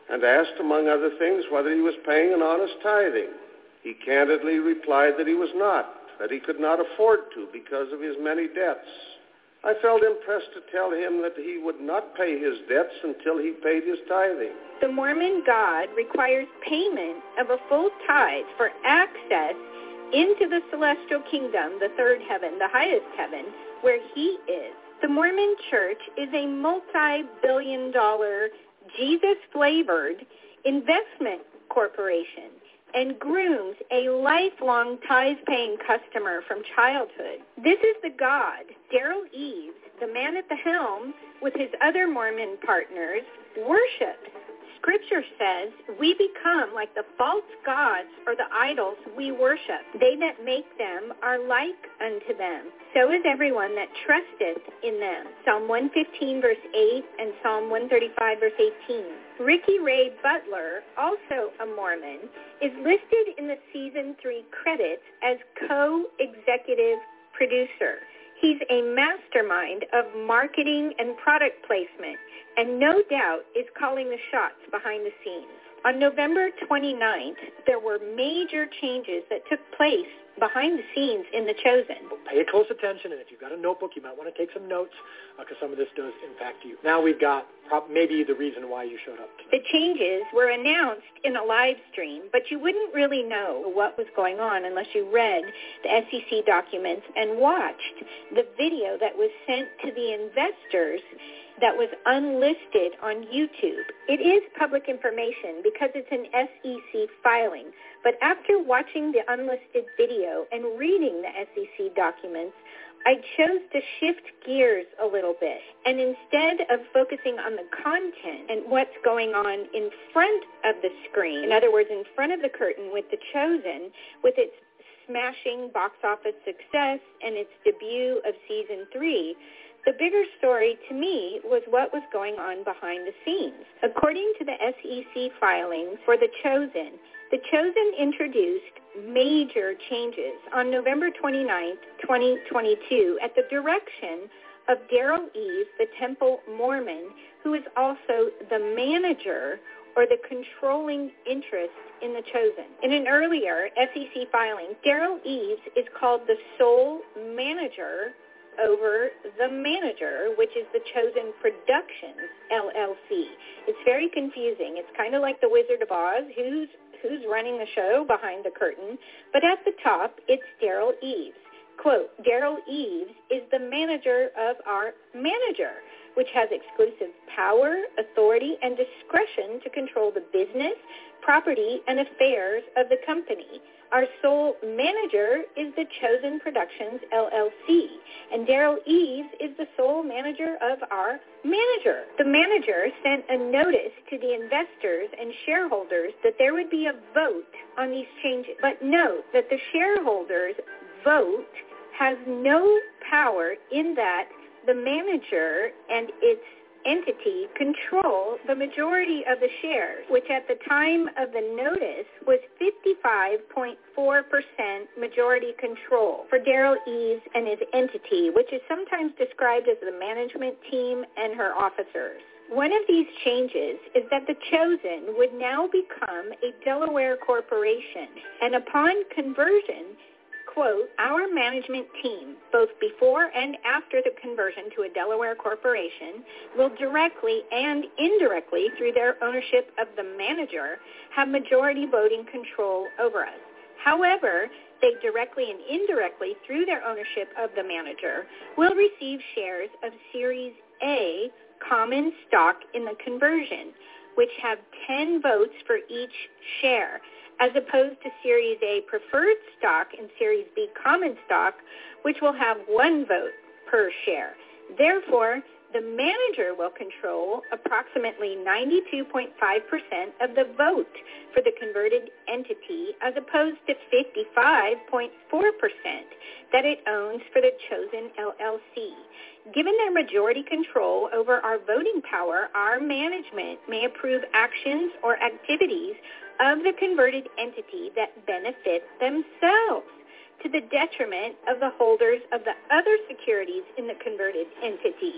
Speaker 19: and asked, among other things, whether he was paying an honest tithing. He candidly replied that he was not, that he could not afford to because of his many debts. I felt impressed to tell him that he would not pay his debts until he paid his tithing.
Speaker 7: The Mormon God requires payment of a full tithe for access into the celestial kingdom, the third heaven, the highest heaven, where he is. The Mormon Church is a multi-billion dollar, Jesus-flavored investment corporation and grooms a lifelong tithe-paying customer from childhood. This is the God, Darrell Eves, the man at the helm, with his other Mormon partners, worshipped. Scripture says we become like the false gods or the idols we worship. They that make them are like unto them. So is everyone that trusteth in them. Psalm one fifteen, verse eight, and Psalm one thirty-five, verse eighteen. Ricky Ray Butler, also a Mormon, is listed in the season three credits as co-executive producer. He's a mastermind of marketing and product placement, and no doubt is calling the shots behind the scenes. On November twenty-ninth, there were major changes that took place behind the scenes in The Chosen.
Speaker 12: Pay close attention, and if you've got a notebook, you might want to take some notes because uh, some of this does impact you. Now we've got prob- maybe the reason why you showed up tonight.
Speaker 7: The changes were announced in a live stream, but you wouldn't really know what was going on unless you read the S E C documents and watched the video that was sent to the investors that was unlisted on YouTube. It is public information because it's an S E C filing, but after watching the unlisted video and reading the S E C documents, I chose to shift gears a little bit, and instead of focusing on the content and what's going on in front of the screen, in other words, in front of the curtain with The Chosen, with its smashing box office success and its debut of season three, the bigger story to me was what was going on behind the scenes. According to the S E C filings for The Chosen, The Chosen introduced major changes on November twenty-ninth, twenty twenty-two at the direction of Darrell Eves, the Temple Mormon, who is also the manager or the controlling interest in The Chosen. In an earlier S E C filing, Darrell Eves is called the sole manager over the manager, which is The Chosen Productions, L L C. It's very confusing. It's kind of like the Wizard of Oz, who's who's running the show behind the curtain, but at the top, it's Darrell Eves. Quote, Darrell Eves is the manager of our manager, which has exclusive power, authority, and discretion to control the business, property, and affairs of the company. Our sole manager is The Chosen Productions, L L C, and Darrell Eves is the sole manager of our manager. The manager sent a notice to the investors and shareholders that there would be a vote on these changes. But note that the shareholders' vote has no power in that the manager and its entity control the majority of the shares, which at the time of the notice was fifty-five point four percent majority control for Darrell Eves and his entity, which is sometimes described as the management team and her officers. One of these changes is that The Chosen would now become a Delaware corporation, and upon conversion, quote, our management team, both before and after the conversion to a Delaware corporation, will directly and indirectly, through their ownership of the manager, have majority voting control over us. However, they directly and indirectly, through their ownership of the manager, will receive shares of Series A common stock in the conversion, which have ten votes for each share, as opposed to Series A preferred stock and Series B common stock, which will have one vote per share. Therefore, the manager will control approximately ninety-two point five percent of the vote for the converted entity, as opposed to fifty-five point four percent that it owns for The Chosen L L C. Given their majority control over our voting power, our management may approve actions or activities of the converted entity that benefit themselves, to the detriment of the holders of the other securities in the converted entity.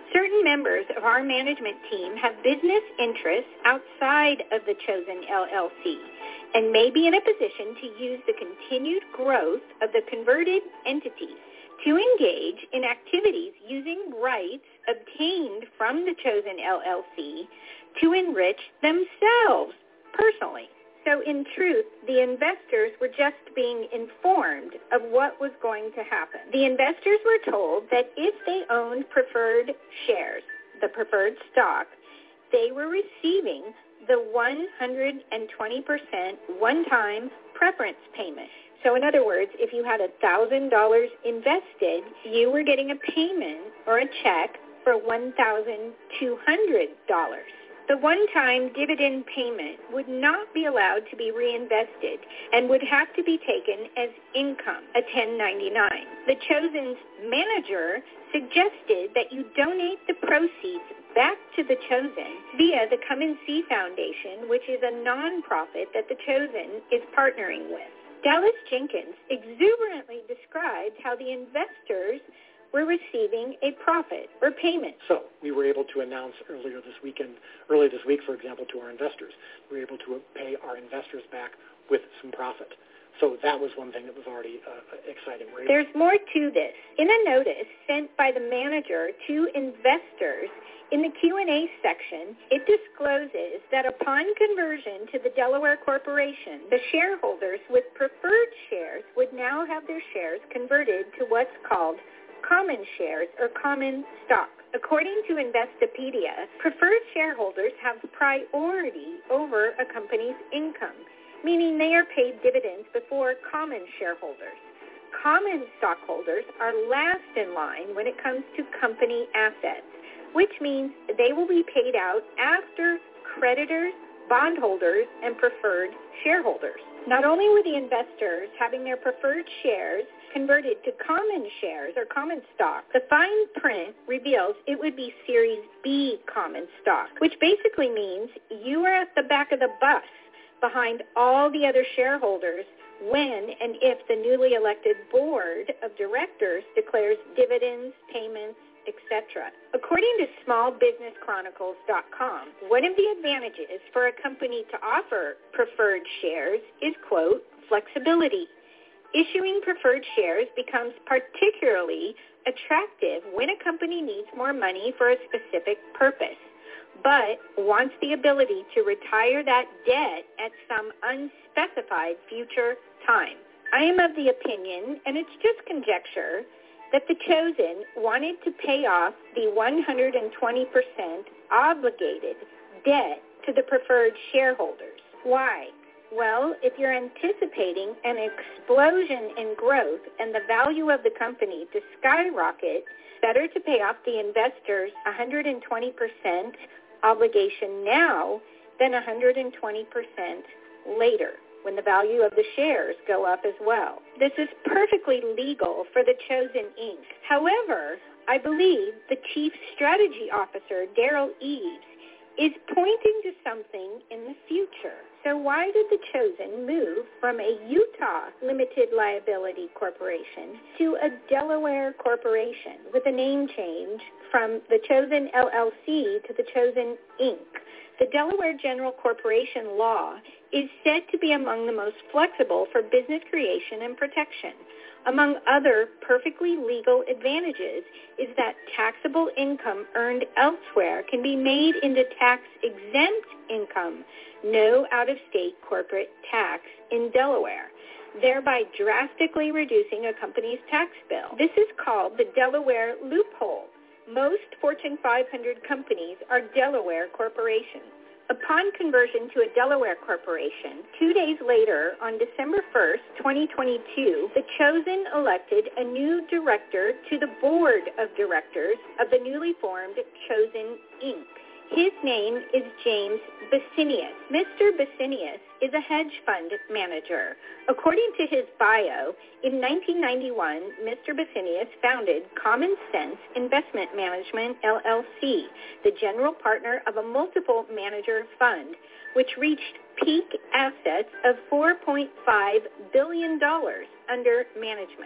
Speaker 7: Certain members of our management team have business interests outside of the chosen L L C and may be in a position to use the continued growth of the converted entities to engage in activities using rights obtained from the chosen L L C to enrich themselves personally. So in truth, the investors were just being informed of what was going to happen. The investors were told that if they owned preferred shares, the preferred stock, they were receiving the one hundred twenty percent one-time preference payment. So in other words, if you had one thousand dollars invested, you were getting a payment or a check for one thousand two hundred dollars. The one-time dividend payment would not be allowed to be reinvested and would have to be taken as income, a ten ninety-nine. The Chosen's manager suggested that you donate the proceeds back to the Chosen via the Come and See Foundation, which is a nonprofit that the Chosen is partnering with. Dallas Jenkins exuberantly described how the investors were receiving a profit or payment.
Speaker 12: So we were able to announce earlier this weekend, earlier this week, for example, to our investors, we were able to pay our investors back with some profit. So that was one thing that was already uh, exciting. We're
Speaker 7: There's more to this. In a notice sent by the manager to investors, in the Q and A section, it discloses that upon conversion to the Delaware Corporation, the shareholders with preferred shares would now have their shares converted to what's called common shares or common stock. According to Investopedia, preferred shareholders have priority over a company's income, meaning they are paid dividends before common shareholders. Common stockholders are last in line when it comes to company assets, which means they will be paid out after creditors, bondholders, and preferred shareholders. Not only were the investors having their preferred shares converted to common shares or common stock, the fine print reveals it would be Series B common stock, which basically means you are at the back of the bus behind all the other shareholders when and if the newly elected board of directors declares dividends, payments, et cetera. According to small business chronicles dot com, one of the advantages for a company to offer preferred shares is, quote, flexibility. Issuing preferred shares becomes particularly attractive when a company needs more money for a specific purpose, but wants the ability to retire that debt at some unspecified future time. I am of the opinion, and it's just conjecture, that the Chosen wanted to pay off the one hundred twenty percent obligated debt to the preferred shareholders. Why? Well, if you're anticipating an explosion in growth and the value of the company to skyrocket, better to pay off the investors one hundred twenty percent obligation now than one hundred twenty percent later, when the value of the shares go up as well. This is perfectly legal for the Chosen Incorporated. However, I believe the Chief Strategy Officer, Daryl Eves, is pointing to something in the future. So why did the Chosen move from a Utah limited liability corporation to a Delaware corporation with a name change from the Chosen L L C to the Chosen Incorporated? The Delaware General Corporation law is said to be among the most flexible for business creation and protection. Among other perfectly legal advantages is that taxable income earned elsewhere can be made into tax-exempt income, no out-of-state corporate tax in Delaware, thereby drastically reducing a company's tax bill. This is called the Delaware loophole. Most Fortune five hundred companies are Delaware corporations. Upon conversion to a Delaware corporation, two days later, on December first, twenty twenty-two, the Chosen elected a new director to the board of directors of the newly formed Chosen Incorporated. His name is James Bassinius. Mister Bassinius is a hedge fund manager. According to his bio, in nineteen ninety-one, Mister Bassinius founded Common Sense Investment Management, L L C, the general partner of a multiple manager fund, which reached peak assets of four point five billion dollars under management.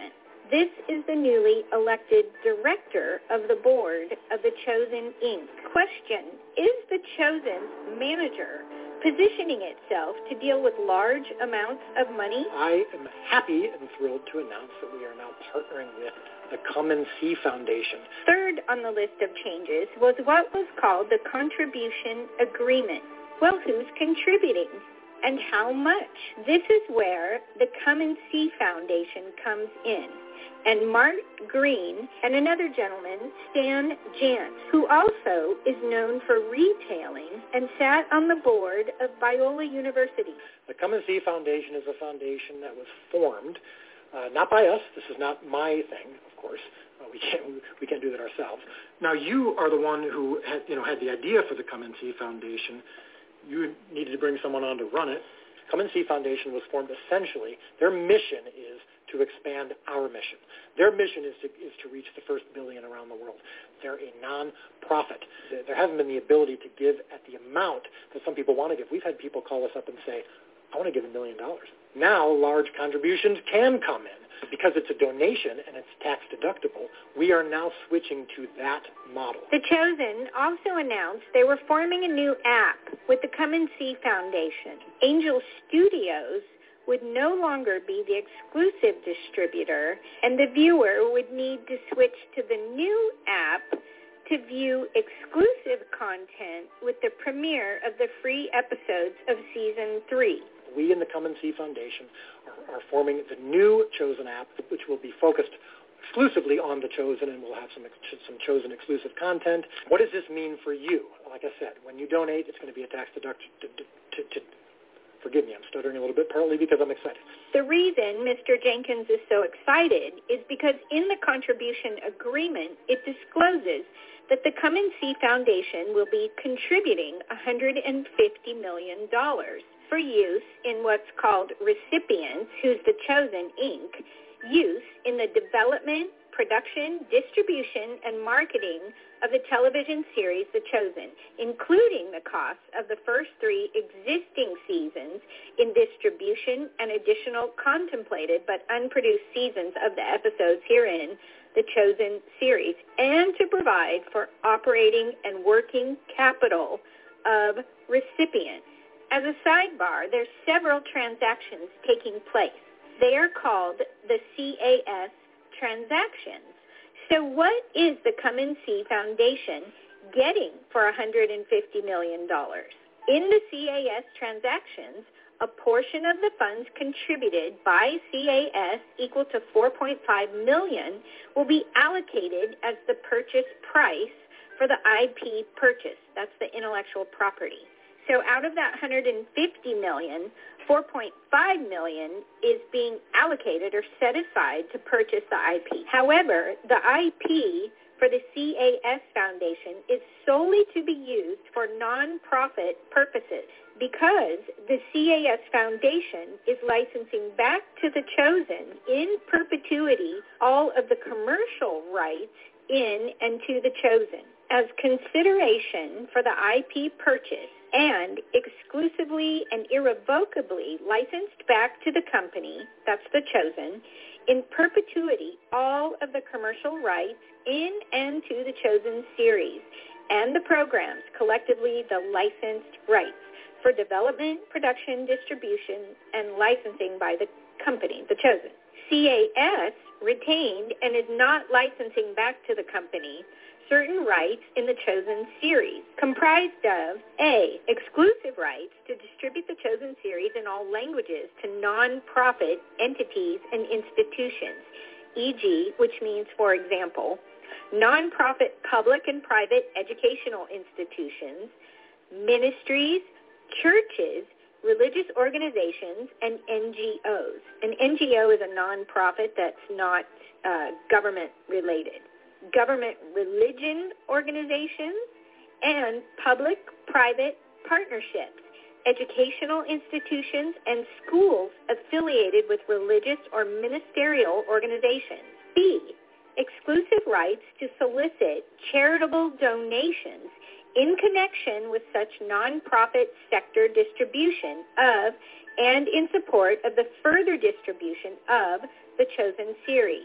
Speaker 7: This is the newly elected director of the board of The Chosen, Incorporated. Question, is The Chosen's manager positioning itself to deal with large amounts of money?
Speaker 12: I am happy and thrilled to announce that we are now partnering with the Come and See Foundation.
Speaker 7: Third on the list of changes was what was called the Contribution Agreement. Well, who's contributing and how much? This is where the Come and See Foundation comes in. And Mark Green and another gentleman, Stan Jantz, who also is known for retailing and sat on the board of Biola University.
Speaker 12: The Come and See Foundation is a foundation that was formed, uh, not by us. This is not my thing, of course. Uh, we can't we can't do that ourselves. Now, you are the one who had, you know, had the idea for the Come and See Foundation. You needed to bring someone on to run it. Come and See Foundation was formed essentially. Their mission is to expand our mission. Their mission is to is to reach the first billion around the world. They're a non-profit. There hasn't been the ability to give at the amount that some people want to give. We've had people call us up and say, I want to give a million dollars. Now large contributions can come in. Because it's a donation and it's tax deductible, we are now switching to that model.
Speaker 7: The Chosen also announced they were forming a new app with the Come and See Foundation. Angel Studios would no longer be the exclusive distributor, and the viewer would need to switch to the new app to view exclusive content with the premiere of the free episodes of Season three.
Speaker 12: We in the Come and See Foundation are, are forming the new Chosen app, which will be focused exclusively on the Chosen, and we'll have some some Chosen exclusive content. What does this mean for you? Like I said, when you donate, it's going to be a tax deduction. To, to, to, forgive me, I'm stuttering a little bit, partly because I'm excited.
Speaker 7: The reason Mister Jenkins is so excited is because in the contribution agreement, it discloses that the Come and See Foundation will be contributing one hundred fifty million dollars. For use in what's called recipients, who's The Chosen, Incorporated, use in the development, production, distribution, and marketing of the television series The Chosen, including the cost of the first three existing seasons in distribution and additional contemplated but unproduced seasons of the episodes herein, The Chosen series, and to provide for operating and working capital of recipients. As a sidebar, there's several transactions taking place. They are called the C A S transactions. So what is the Come and See Foundation getting for one hundred fifty million dollars? In the C A S transactions, a portion of the funds contributed by C A S equal to four point five million dollars will be allocated as the purchase price for the I P purchase. That's the intellectual property. So out of that one hundred fifty million dollars, four point five million dollars is being allocated or set aside to purchase the I P. However, the I P for the C A S Foundation is solely to be used for nonprofit purposes because the C A S Foundation is licensing back to The Chosen in perpetuity all of the commercial rights in and to The Chosen. As consideration for the I P purchase and exclusively and irrevocably licensed back to the company, that's The Chosen, in perpetuity all of the commercial rights in and to The Chosen series and the programs, collectively the licensed rights for development, production, distribution, and licensing by the company, The Chosen. C A S retained and is not licensing back to the company certain rights in The Chosen series, comprised of A, exclusive rights to distribute The Chosen series in all languages to non-profit entities and institutions, for example, which means, for example, non-profit public and private educational institutions, ministries, churches, religious organizations, and N G Os. An N G O is a non-profit that's not uh, government-related. Government religion organizations, and public-private partnerships, educational institutions, and schools affiliated with religious or ministerial organizations. B, exclusive rights to solicit charitable donations in connection with such nonprofit sector distribution of and in support of the further distribution of The Chosen series.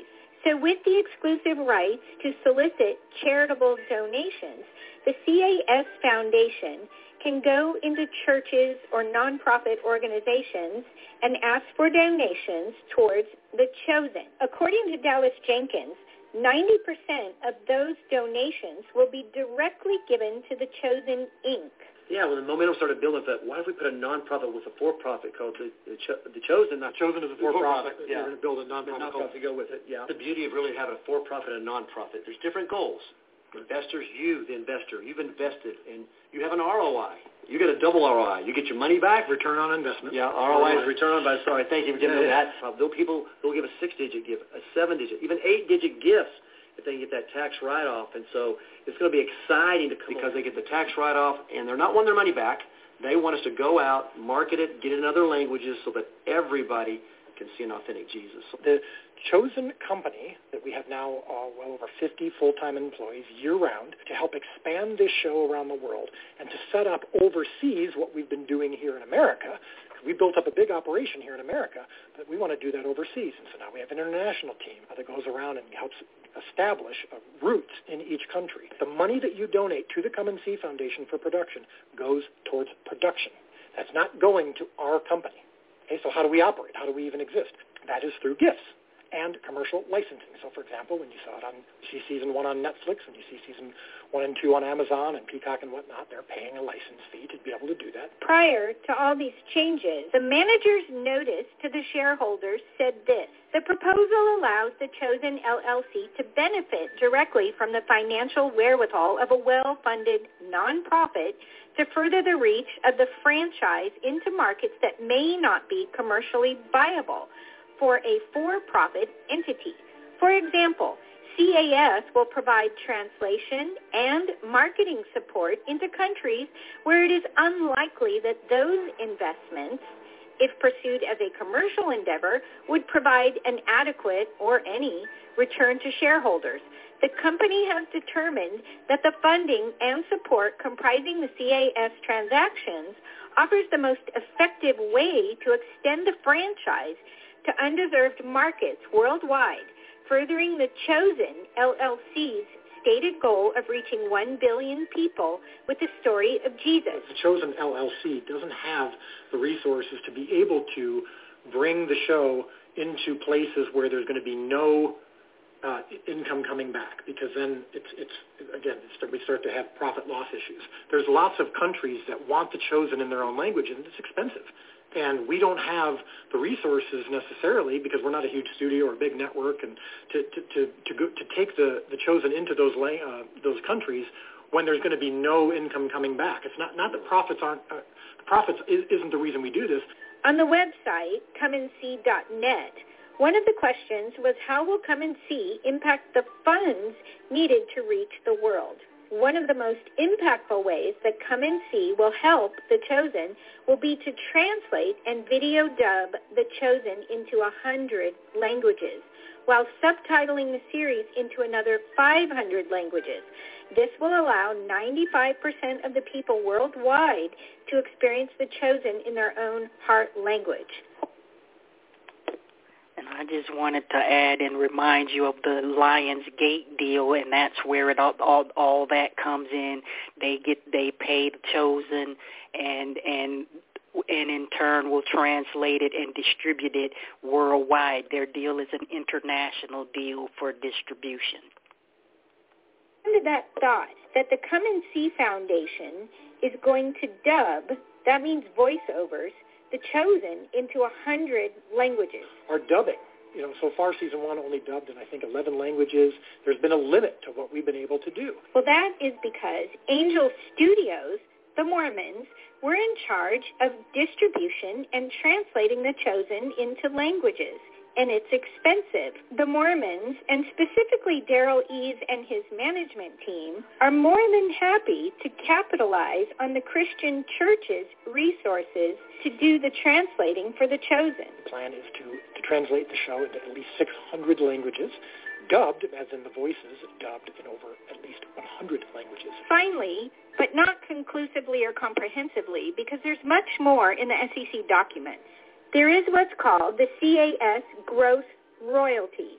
Speaker 7: So with the exclusive rights to solicit charitable donations, the C A S Foundation can go into churches or nonprofit organizations and ask for donations towards The Chosen. According to Dallas Jenkins, ninety percent of those donations will be directly given to The Chosen, Incorporated.
Speaker 10: Yeah, when the momentum started building, I thought, why if we put a nonprofit with a for-profit called The, the, Cho- the Chosen? Not
Speaker 12: Chosen is a for-profit.
Speaker 10: for-profit. Yeah.
Speaker 12: We're going to build a nonprofit,
Speaker 10: nonprofit to go with it, yeah.
Speaker 12: The
Speaker 10: The beauty of really having a for-profit and a nonprofit, there's different goals. Investors, you, the investor, you've invested, and you have an R O I. You get a double R O I. You get your money back.
Speaker 12: Return on investment.
Speaker 10: Yeah, R O I is return on investment. Sorry, thank you for giving me that. Uh, they'll people, they'll give a six-digit gift, a seven-digit, even eight-digit gifts if they can get that tax write-off. And so it's going to be exciting to, because they get the tax write-off, and they're not wanting their money back. They want us to go out, market it, get it in other languages so that everybody can see an authentic Jesus.
Speaker 12: The Chosen company that we have now uh, well over fifty full-time employees year-round to help expand this show around the world and to set up overseas what we've been doing here in America. We built up a big operation here in America, but we want to do that overseas. And so now we have an international team that goes around and helps establish uh, roots in each country. The money that you donate to the Come and See Foundation for production goes towards production. That's not going to our company. Okay, so how do we operate? How do we even exist? That is through gifts and commercial licensing. So, for example, when you saw it on, you see season one on Netflix, and you see season one and two on Amazon and Peacock and whatnot, they're paying a license fee to be able to do that.
Speaker 7: Prior to all these changes, the manager's notice to the shareholders said this: the proposal allows The Chosen L L C to benefit directly from the financial wherewithal of a well-funded nonprofit to further the reach of the franchise into markets that may not be commercially viable for a for-profit entity. For example, C A S will provide translation and marketing support into countries where it is unlikely that those investments, if pursued as a commercial endeavor, would provide an adequate or any return to shareholders. The company has determined that the funding and support comprising the C A S transactions offers the most effective way to extend the franchise to undeserved markets worldwide, furthering The Chosen L L C's stated goal of reaching one billion people with the story of Jesus.
Speaker 12: The Chosen L L C doesn't have the resources to be able to bring the show into places where there's going to be no uh, income coming back, because then it's, it's again, it's, we start to have profit loss issues. There's lots of countries that want The Chosen in their own language, and it's expensive. And we don't have the resources necessarily, because we're not a huge studio or a big network, and to to to to, go, to take the, the Chosen into those uh, those countries when there's going to be no income coming back. It's not not that profits aren't uh, profits is, isn't the reason we do this.
Speaker 7: On the website come and see dot net, one of the questions was, how will Come and See impact the funds needed to reach the world? One of the most impactful ways that Come and See will help The Chosen will be to translate and video dub The Chosen into one hundred languages, while subtitling the series into another five hundred languages. This will allow ninety-five percent of the people worldwide to experience The Chosen in their own heart language.
Speaker 2: And I just wanted to add and remind you of the Lionsgate deal, and that's where it all, all all that comes in. They get they pay The Chosen, and and and in turn will translate it and distribute it worldwide. Their deal is an international deal for distribution.
Speaker 7: Under that thought that the Come and See Foundation is going to dub, that means voiceovers, The Chosen into a hundred languages.
Speaker 12: Our dubbing, you know, so far season one only dubbed in I think eleven languages. There's been a limit to what we've been able to do.
Speaker 7: Well, that is because Angel Studios, the Mormons, were in charge of distribution and translating The Chosen into languages. And it's expensive. The Mormons, and specifically Daryl Eves and his management team, are more than happy to capitalize on the Christian church's resources to do the translating for The Chosen.
Speaker 12: The plan is to, to translate the show into at least six hundred languages, dubbed, as in the voices, dubbed in over at least one hundred languages.
Speaker 7: Finally, but not conclusively or comprehensively, because there's much more in the S E C documents, there is what's called the C A S gross royalty,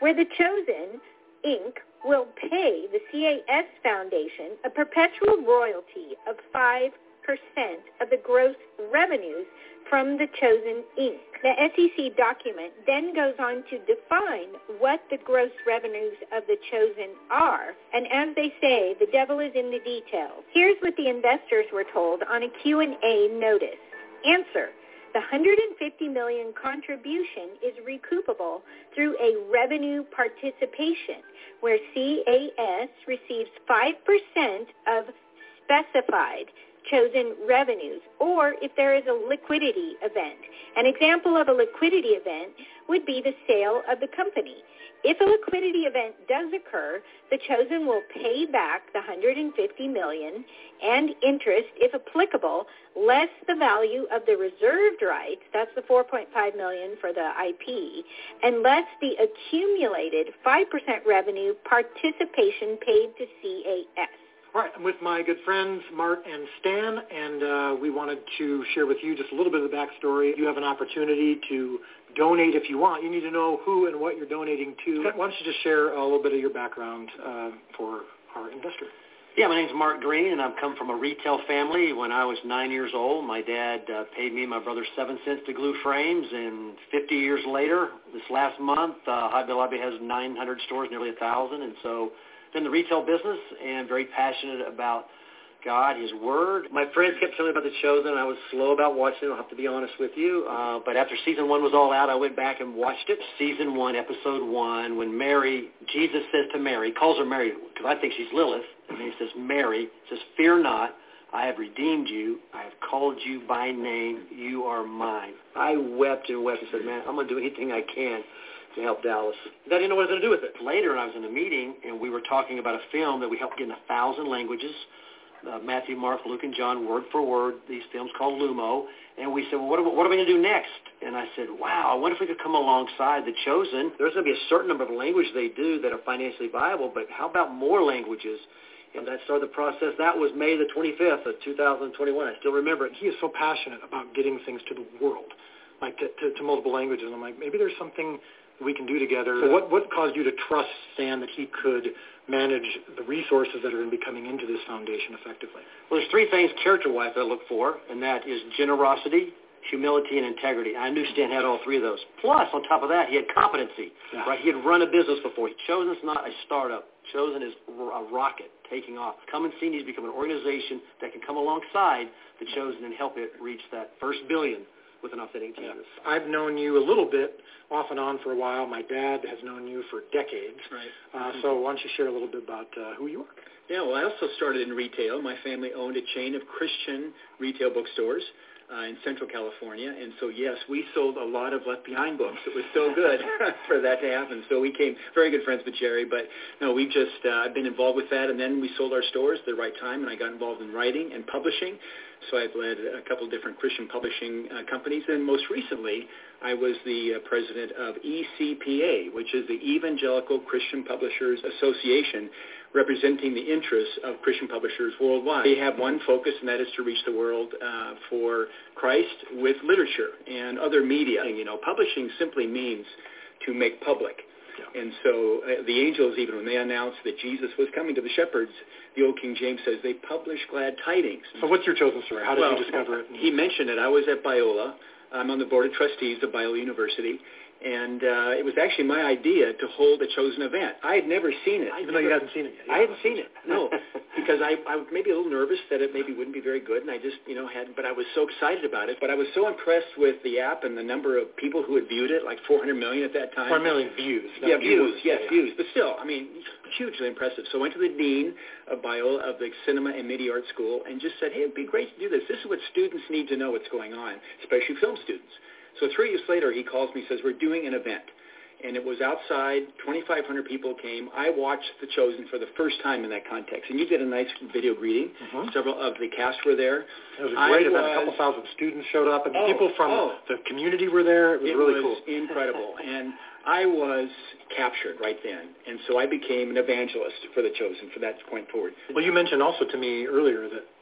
Speaker 7: where The Chosen, Incorporated will pay the C A S Foundation a perpetual royalty of five percent of the gross revenues from The Chosen, Incorporated. The S E C document then goes on to define what the gross revenues of The Chosen are, and as they say, the devil is in the details. Here's what the investors were told on a Q and A notice. Answer: the one hundred fifty million dollars contribution is recoupable through a revenue participation, where C A S receives five percent of specified Chosen revenues, or if there is a liquidity event. An example of a liquidity event would be the sale of the company. If a liquidity event does occur, The Chosen will pay back the one hundred fifty million dollars and interest, if applicable, less the value of the reserved rights, that's the four point five million dollars for the I P, and less the accumulated five percent revenue participation paid to C A S.
Speaker 12: All right, I'm with my good friends, Mart and Stan, and uh, we wanted to share with you just a little bit of the backstory. You have an opportunity to donate if you want. You need to know who and what you're donating to. Why don't you just share a little bit of your background uh, for our investor?
Speaker 10: Yeah, my name's Mark Green, and I've come from a retail family. When I was nine years old, my dad uh, paid me and my brother seven cents to glue frames, and fifty years later, this last month, uh, Hobby Lobby has nine hundred stores, nearly one thousand, and so in the retail business and very passionate about God, His Word. My friends kept telling me about The Chosen. I was slow about watching it, I'll have to be honest with you. Uh, but after season one was all out, I went back and watched it. Season one, episode one, when Mary, Jesus says to Mary, he calls her Mary because I think she's Lilith, and then he says, Mary, says, fear not, I have redeemed you. I have called you by name. You are mine. I wept and wept and said, man, I'm going to do anything I can to help Dallas. I didn't know what I was going to do with it. Later, I was in a meeting, and we were talking about a film that we helped get in a thousand languages, uh, Matthew, Mark, Luke, and John, word for word, these films called Lumo. And we said, well, what are, what are we going to do next? And I said, wow, I wonder if we could come alongside The Chosen. There's going to be a certain number of languages they do that are financially viable, but how about more languages? And that started the process. That was May the twenty-fifth of two thousand twenty-one. I still remember it.
Speaker 12: He is so passionate about getting things to the world, like to, to, to multiple languages. And I'm like, maybe there's something we can do together. So what, what caused you to trust Stan that he could manage the resources that are going to be coming into this foundation effectively?
Speaker 10: Well, there's three things character-wise that I look for, and that is generosity, humility, and integrity. I knew Stan had all three of those. Plus, on top of that, he had competency. Yeah. Right? He had run a business before. Chosen's not a startup. Chosen is a rocket taking off. Come and see needs to become an organization that can come alongside The Chosen and help it reach that first billion with an authentic Jesus.
Speaker 12: Yeah. I've known you a little bit off and on for a while. My dad has known you for decades.
Speaker 20: Right.
Speaker 12: Uh,
Speaker 20: mm-hmm.
Speaker 12: So why don't you share a little bit about uh, who you are?
Speaker 20: Yeah, well, I also started in retail. My family owned a chain of Christian retail bookstores uh, in Central California. And so, yes, we sold a lot of Left Behind books. It was so good for that to happen. So we became very good friends with Jerry. But, no, we've just uh, I've been involved with that. And then we sold our stores at the right time, and I got involved in writing and publishing. So I've led a couple of different Christian publishing uh, companies. And most recently, I was the uh, president of E C P A, which is the Evangelical Christian Publishers Association, representing the interests of Christian publishers worldwide. They have one focus, and that is to reach the world uh, for Christ with literature and other media. You know, publishing simply means to make public. Yeah. And so uh, the angels, even when they announced that Jesus was coming to the shepherds, the old King James says they published glad tidings.
Speaker 12: So what's your chosen story? How did
Speaker 20: well,
Speaker 12: you discover it?
Speaker 20: He mentioned it. I was at Biola. I'm on the board of trustees of Biola University. And uh, it was actually my idea to hold a chosen event. I had never seen it.
Speaker 12: Even though you hadn't seen it yet.
Speaker 20: I hadn't seen it, no, because I, I was maybe a little nervous that it maybe wouldn't be very good, and I just, you know, had, but I was so excited about it. But I was so impressed with the app and the number of people who had viewed it, like four hundred million at that time.
Speaker 12: four million views.
Speaker 20: Yeah, views, yes,
Speaker 12: yeah.
Speaker 20: views. But still, I mean, hugely impressive. So I went to the dean of Biola of the Cinema and Media Arts School and just said, hey, it would be great to do this. This is what students need to know what's going on, especially film students. So three years later, he calls me and says, we're doing an event. And it was outside. twenty-five hundred people came. I watched The Chosen for the first time in that context. And you did a nice video greeting.
Speaker 12: Mm-hmm.
Speaker 20: Several of the cast were there.
Speaker 12: It was a great
Speaker 20: I
Speaker 12: event.
Speaker 20: Was,
Speaker 12: a couple thousand students showed up, and
Speaker 20: oh,
Speaker 12: people from
Speaker 20: oh.
Speaker 12: the community were there. It was
Speaker 20: it
Speaker 12: really
Speaker 20: was
Speaker 12: cool.
Speaker 20: Incredible. And I was captured right then. And so I became an evangelist for The Chosen from that point forward.
Speaker 12: Well, you mentioned also to me earlier that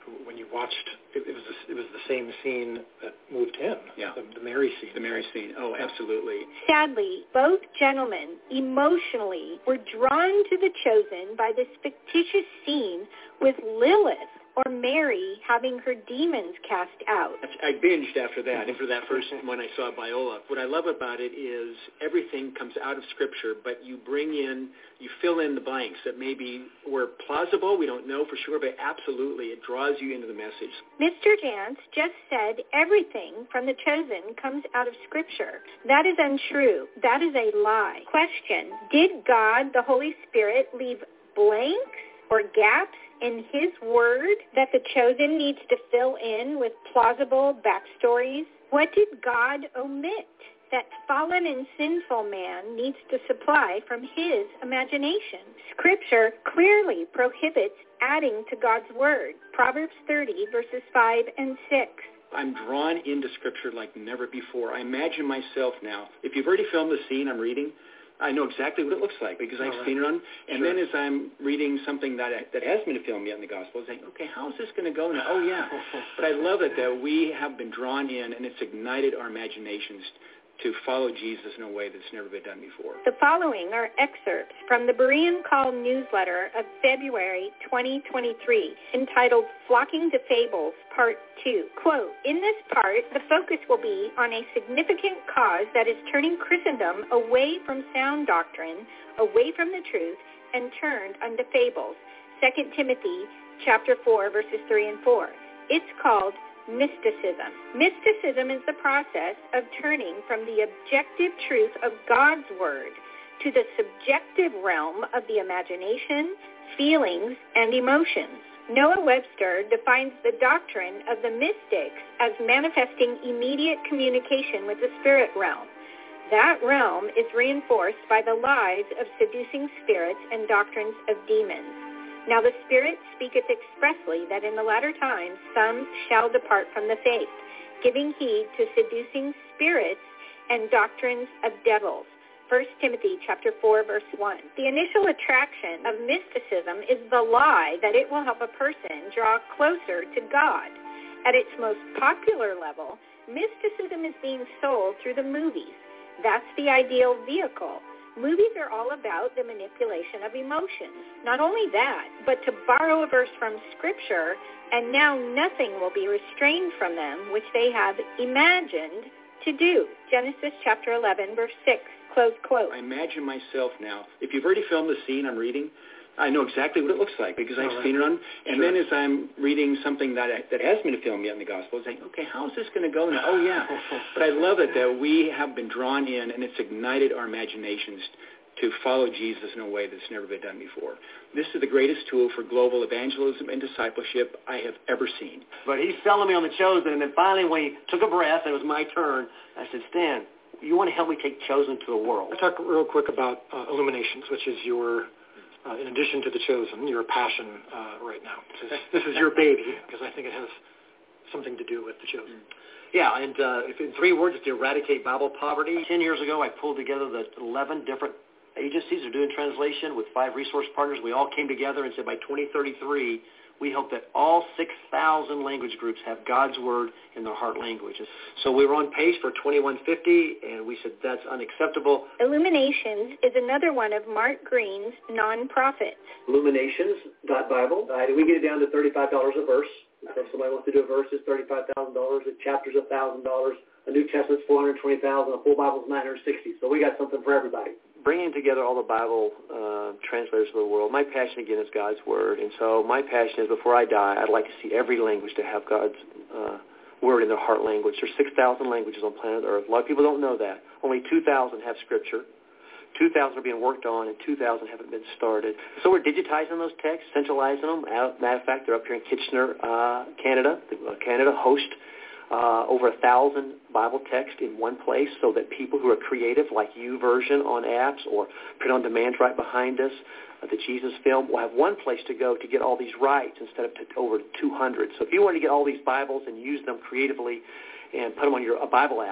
Speaker 12: when you watched, it, it was the, it was the same scene that moved him.
Speaker 20: Yeah.
Speaker 12: The, the Mary scene.
Speaker 20: The Mary scene. Oh, absolutely.
Speaker 7: Sadly, both gentlemen emotionally were drawn to The Chosen by this fictitious scene with Lilith or Mary having her demons cast out.
Speaker 20: I binged after that, after that first when I saw Biola. What I love about it is everything comes out of Scripture, but you bring in, you fill in the blanks that maybe were plausible, we don't know for sure, but absolutely it draws you into the message.
Speaker 7: Mister Jantz just said everything from The Chosen comes out of Scripture. That is untrue. That is a lie. Question, did God, the Holy Spirit, leave blanks or gaps in his word that The Chosen needs to fill in with plausible backstories? What did God omit that fallen and sinful man needs to supply from his imagination? Scripture clearly prohibits adding to God's word. Proverbs thirty, verses five and six.
Speaker 20: I'm drawn into Scripture like never before. I imagine myself now. If you've already filmed the scene I'm reading, I know exactly what it looks like because I've oh, seen it on. And sure. Then as I'm reading something that I, that hasn't been filmed yet in the Gospel, I'm saying, okay, how is this going to go now? Oh, yeah. But I love it that we have been drawn in, and it's ignited our imaginations to follow Jesus in a way that's never been done before.
Speaker 7: The following are excerpts from the Berean Call newsletter of February twenty twenty-three, entitled Flocking to Fables, Part two. Quote, in this part, the focus will be on a significant cause that is turning Christendom away from sound doctrine, away from the truth, and turned unto fables. Second Timothy chapter four, verses three and four. It's called mysticism. Mysticism is the process of turning from the objective truth of God's word to the subjective realm of the imagination, feelings, and emotions. Noah Webster defines the doctrine of the mystics as manifesting immediate communication with the spirit realm. That realm is reinforced by the lies of seducing spirits and doctrines of demons. Now the Spirit speaketh expressly that in the latter times some shall depart from the faith, giving heed to seducing spirits and doctrines of devils. First Timothy chapter four, verse one. The initial attraction of mysticism is the lie that it will help a person draw closer to God. At its most popular level, mysticism is being sold through the movies. That's the ideal vehicle. Movies are all about the manipulation of emotions. Not only that, but to borrow a verse from Scripture, and now nothing will be restrained from them which they have imagined to do. Genesis chapter eleven, verse six, close quote.
Speaker 20: I imagine myself now. If you've already filmed the scene I'm reading, I know exactly what it looks like because I've oh, seen it on. And sure. Then as I'm reading something that I, that hasn't been filmed yet in the Gospel, I'm saying, okay, how is this going to go now? Oh, yeah. But I love it that we have been drawn in, and it's ignited our imaginations to follow Jesus in a way that's never been done before. This is the greatest tool for global evangelism and discipleship I have ever seen.
Speaker 10: But he's selling me on The Chosen, and then finally when he took a breath, and it was my turn, I said, Stan, you want to help me take Chosen to the world?
Speaker 12: I'll talk real quick about uh, Illuminations, which is your... Uh, in addition to The Chosen, your passion uh, right now. This is, this is your baby because I think it has something to do with The Chosen.
Speaker 10: Yeah, and uh, if in three words, it's to eradicate Bible poverty. Ten years ago, I pulled together the eleven different agencies that are doing translation with five resource partners. We all came together and said by twenty thirty-three, we hope that all six thousand language groups have God's Word in their heart language. So we were on pace for twenty-one fifty, and we said that's unacceptable.
Speaker 7: Illuminations is another one of Mark Green's nonprofits.
Speaker 10: Illuminations dot Bible. Uh, we get it down to thirty-five dollars a verse. If somebody wants to do a verse, it's thirty-five thousand dollars. A chapter's one thousand dollars. A New Testament's four hundred twenty thousand dollars. A full Bible's nine hundred sixty dollars. So we got something for everybody. Bringing together all the Bible uh, translators of the world, my passion, again, is God's Word. And so my passion is before I die, I'd like to see every language to have God's uh, Word in their heart language. There's six thousand languages on planet Earth. A lot of people don't know that. Only two thousand have Scripture. two thousand are being worked on, and two thousand haven't been started. So we're digitizing those texts, centralizing them. Matter of fact, they're up here in Kitchener, uh, Canada. Uh, Canada host uh, over a thousand Bible texts in one place so that people who are creative, like YouVersion on apps or print on demand right behind us, uh, the Jesus Film, will have one place to go to get all these rights instead of to over two hundred. So if you want to get all these Bibles and use them creatively and put them on your a Bible app,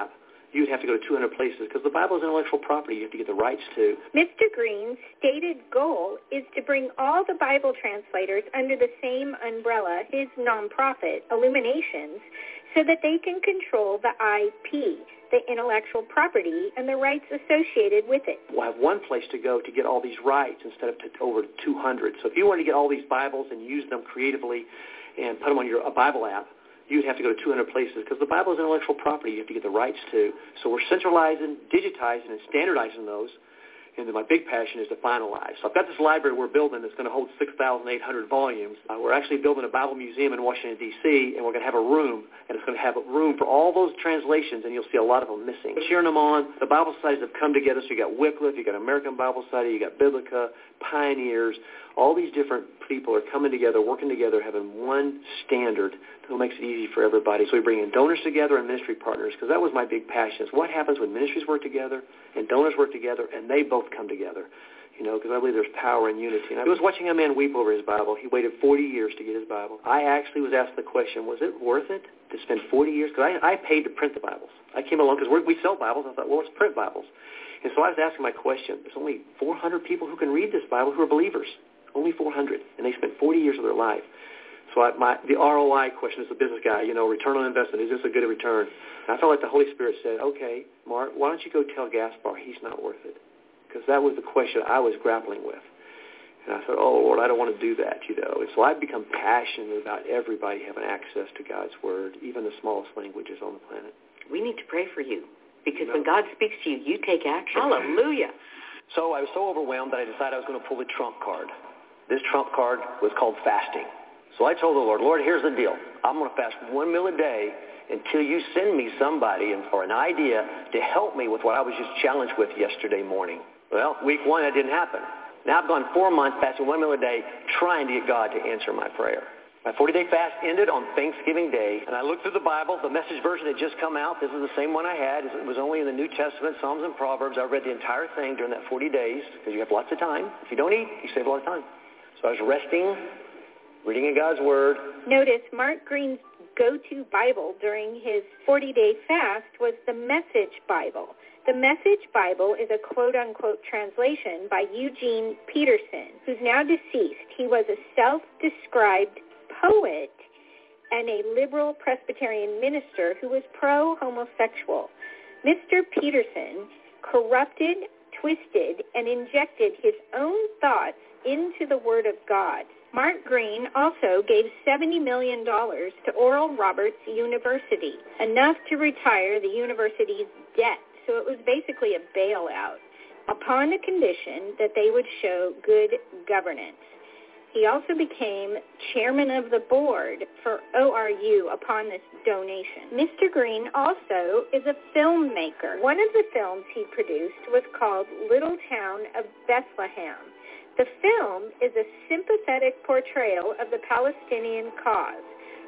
Speaker 10: you'd have to go to two hundred places because the Bible is intellectual property you have to get the rights to.
Speaker 7: Mister Green's stated goal is to bring all the Bible translators under the same umbrella, his nonprofit, Illuminations, so that they can control the I P, the intellectual property, and the rights associated with it.
Speaker 10: We'll have one place to go to get all these rights instead of to over two hundred. So if you want to get all these Bibles and use them creatively and put them on your a Bible app, you'd have to go to two hundred places because the Bible is intellectual property you have to get the rights to. So we're centralizing, digitizing, and standardizing those. And then my big passion is to finalize. So I've got this library we're building that's going to hold six thousand eight hundred volumes. Uh, we're actually building a Bible museum in Washington, D C, and we're going to have a room, and it's going to have a room for all those translations, and you'll see a lot of them missing. Cheering them on. The Bible Societies have come together. So you got Wycliffe, you got American Bible Society, you got Biblica, Pioneers. All these different people are coming together, working together, having one standard that makes it easy for everybody. So we bring in donors together and ministry partners, because that was my big passion. Is what happens when ministries work together and donors work together, and they both come together. You know, because I believe there's power in unity. And I was watching a man weep over his Bible. He waited forty years to get his Bible. I actually was asked the question, was it worth it to spend forty years? Because I, I paid to print the Bibles. I came along because we sell Bibles. I thought, well, let's print Bibles. And so I was asking my question. There's only four hundred people who can read this Bible who are believers. Only four hundred. And they spent forty years of their life. So I, my, the R O I question is the business guy, you know, return on investment. Is this a good return? And I felt like the Holy Spirit said, okay, Mark, why don't you go tell Gaspar he's not worth it? Because that was the question I was grappling with. And I thought, oh, Lord, I don't want to do that, you know. And so I've become passionate about everybody having access to God's Word, even the smallest languages on the planet.
Speaker 9: We need to pray for you, because no. when God speaks to you, you take action. Hallelujah.
Speaker 10: So I was so overwhelmed that I decided I was going to pull the trump card. This trump card was called fasting. So I told the Lord, Lord, here's the deal. I'm going to fast one meal a day until you send me somebody or an idea to help me with what I was just challenged with yesterday morning. Well, week one, that didn't happen. Now I've gone four months fasting one meal a day trying to get God to answer my prayer. My forty-day fast ended on Thanksgiving Day, and I looked through the Bible. The Message version had just come out. This is the same one I had. It was only in the New Testament, Psalms and Proverbs. I read the entire thing during that forty days because you have lots of time. If you don't eat, you save a lot of time. So I was resting, reading in God's Word.
Speaker 7: Notice Mark Green's go-to Bible during his forty-day fast was the Message Bible. The Message Bible is a quote-unquote translation by Eugene Peterson, who's now deceased. He was a self-described poet and a liberal Presbyterian minister who was pro-homosexual. Mister Peterson corrupted, twisted, and injected his own thoughts into the Word of God. Mark Green also gave seventy million dollars to Oral Roberts University, enough to retire the university's debt. So it was basically a bailout, upon the condition that they would show good governance. He also became chairman of the board for O R U upon this donation. Mister Green also is a filmmaker. One of the films he produced was called Little Town of Bethlehem. The film is a sympathetic portrayal of the Palestinian cause.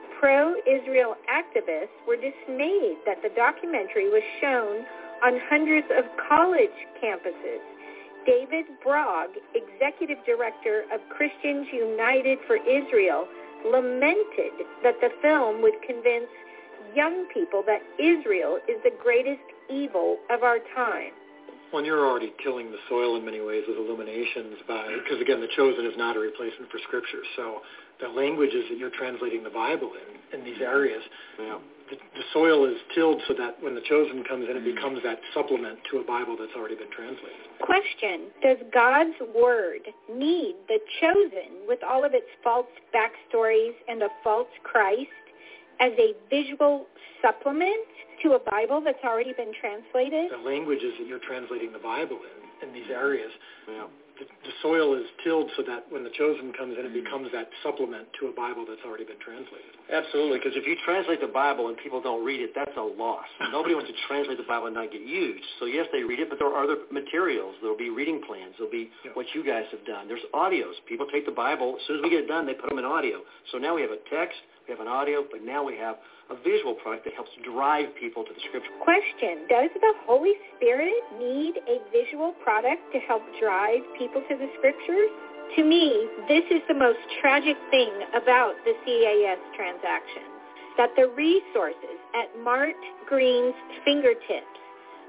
Speaker 7: Pro-Israel activists were dismayed that the documentary was shown on hundreds of college campuses. David Brogg, executive director of Christians United for Israel, lamented that the film would convince young people that Israel is the greatest evil of our time.
Speaker 12: Well, you're already killing the soil in many ways with Illuminations by, because again, The Chosen is not a replacement for Scripture. So the languages that you're translating the Bible in, in these areas, yeah. the, the soil is tilled so that when The Chosen comes in, it becomes that supplement to a Bible that's already been translated.
Speaker 7: Question, does God's Word need The Chosen with all of its false backstories and a false Christ as a visual supplement to a Bible that's already been translated?
Speaker 12: The languages that you're translating the Bible in, in these areas, yeah. the, the soil is tilled so that when The Chosen comes in, it becomes that supplement to a Bible that's already been translated. Absolutely, because if you translate the Bible and people don't read it, that's a loss. Nobody wants to translate the Bible and not get used. So yes, they read it, but there are other materials. There will be reading plans. There will be yeah. what you guys have done. There's audios. People take the Bible. As soon as we get it done, they put them in audio. So now we have a text, we have an audio, but now we have a visual product that helps drive people to the Scripture.
Speaker 7: Question, does the Holy Spirit need a visual product to help drive people to the Scriptures? To me, this is the most tragic thing about the C A S transactions, that the resources at Mark Green's fingertips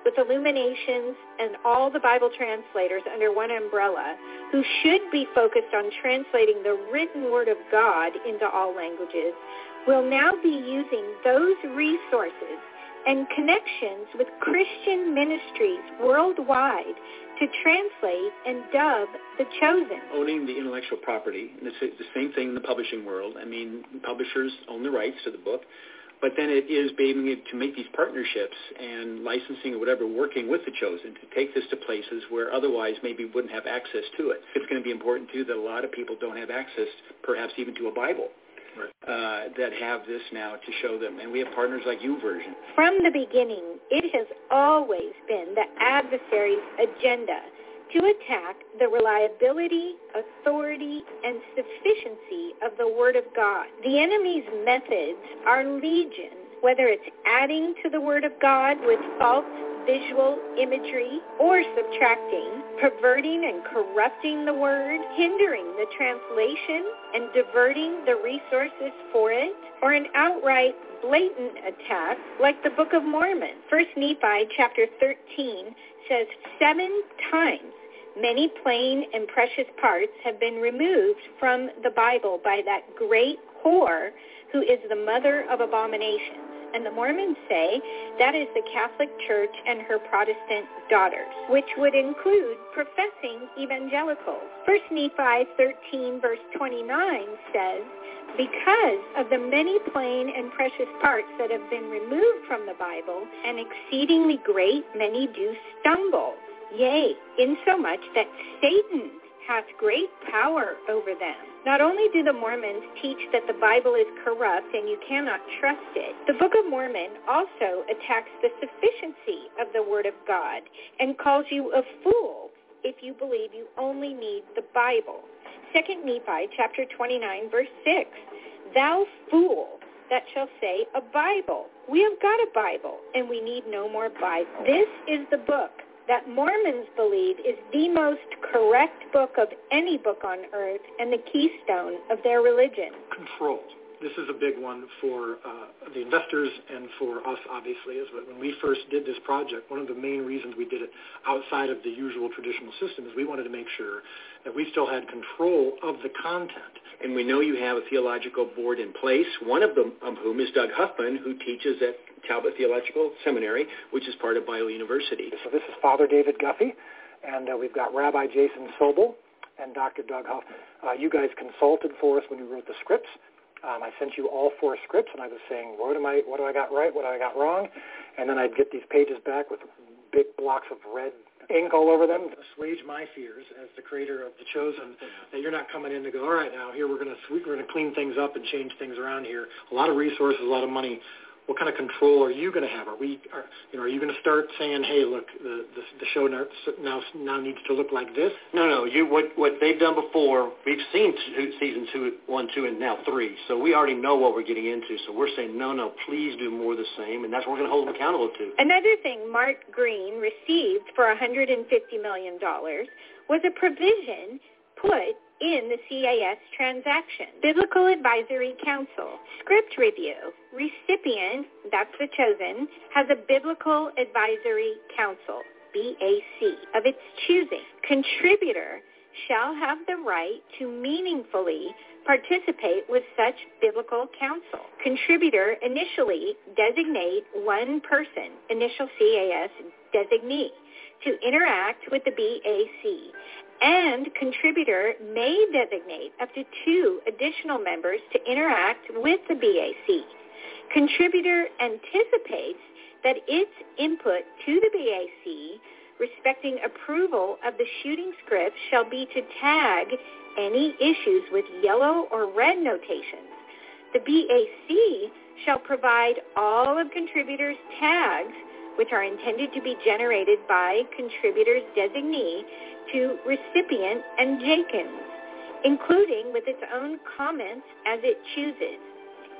Speaker 7: with Illuminations and all the Bible translators under one umbrella, who should be focused on translating the written Word of God into all languages, will now be using those resources and connections with Christian ministries worldwide to translate and dub The Chosen.
Speaker 20: Owning the intellectual property, and it's the same thing in the publishing world. I mean, publishers own the rights to the book, but then it is being able to make these partnerships and licensing or whatever, working with The Chosen to take this to places where otherwise maybe wouldn't have access to it. It's going to be important, too, that a lot of people don't have access, perhaps even to a Bible. Right. Uh, that have this now to show them. And we have partners like YouVersion.
Speaker 7: From the beginning, it has always been the adversary's agenda to attack the reliability, authority, and sufficiency of the Word of God. The enemy's methods are legion, whether it's adding to the Word of God with false visual imagery or subtracting, perverting and corrupting the Word, hindering the translation and diverting the resources for it, or an outright blatant attack like the Book of Mormon. First Nephi chapter thirteen says seven times many plain and precious parts have been removed from the Bible by that great whore who is the mother of abominations. And the Mormons say that is the Catholic Church and her Protestant daughters, which would include professing evangelicals. First Nephi thirteen verse twenty-nine says, because of the many plain and precious parts that have been removed from the Bible, an exceedingly great many do stumble, yea, insomuch that Satan hath great power over them. Not only do the Mormons teach that the Bible is corrupt and you cannot trust it, the Book of Mormon also attacks the sufficiency of the Word of God and calls you a fool if you believe you only need the Bible. Second Nephi chapter twenty-nine verse six, thou fool that shall say a Bible. We have got a Bible and we need no more Bible. This is the book that Mormons believe is the most correct book of any book on earth and the keystone of their religion.
Speaker 12: Control. This is a big one for uh, the investors and for us, obviously, is when we first did this project, one of the main reasons we did it outside of the usual traditional system is we wanted to make sure that we still had control of the content.
Speaker 20: And we know you have a theological board in place, one of them of whom is Doug Huffman, who teaches at Talbot Theological Seminary, which is part of Biola University.
Speaker 12: So this is Father David Guffey, and uh, we've got Rabbi Jason Sobel and Doctor Doug Huffman. Uh, you guys consulted for us when you wrote the scripts. Um, I sent you all four scripts, and I was saying, what am I? What do I got right? What do I got wrong? And then I'd get these pages back with big blocks of red ink all over them. Assuage my fears as the creator of The Chosen, that you're not coming in to go, all right, now here we're going to we're going to clean things up and change things around here. A lot of resources, a lot of money. What kind of control are you going to have? Are we, are, you know, are you going to start saying, "Hey, look, the the, the show now, now now needs to look like this"?
Speaker 10: No, no. You what what they've done before. We've seen two, season two, one, two, and now three. So we already know what we're getting into. So we're saying, no, no, please do more of the same, and that's what we're going to hold them accountable to.
Speaker 7: Another thing Mark Green received for one hundred fifty million dollars was a provision put in the C A S transaction. Biblical Advisory Council. Script review. Recipient, that's The Chosen, has a Biblical Advisory Council, B A C, of its choosing. Contributor shall have the right to meaningfully participate with such biblical counsel. Contributor initially designate one person, initial C A S designee, to interact with the B A C. And contributor may designate up to two additional members to interact with the B A C. Contributor anticipates that its input to the B A C respecting approval of the shooting script shall be to tag any issues with yellow or red notations. The B A C shall provide all of contributors' tags, which are intended to be generated by contributor's designee, to recipient and Jenkins, including with its own comments as it chooses.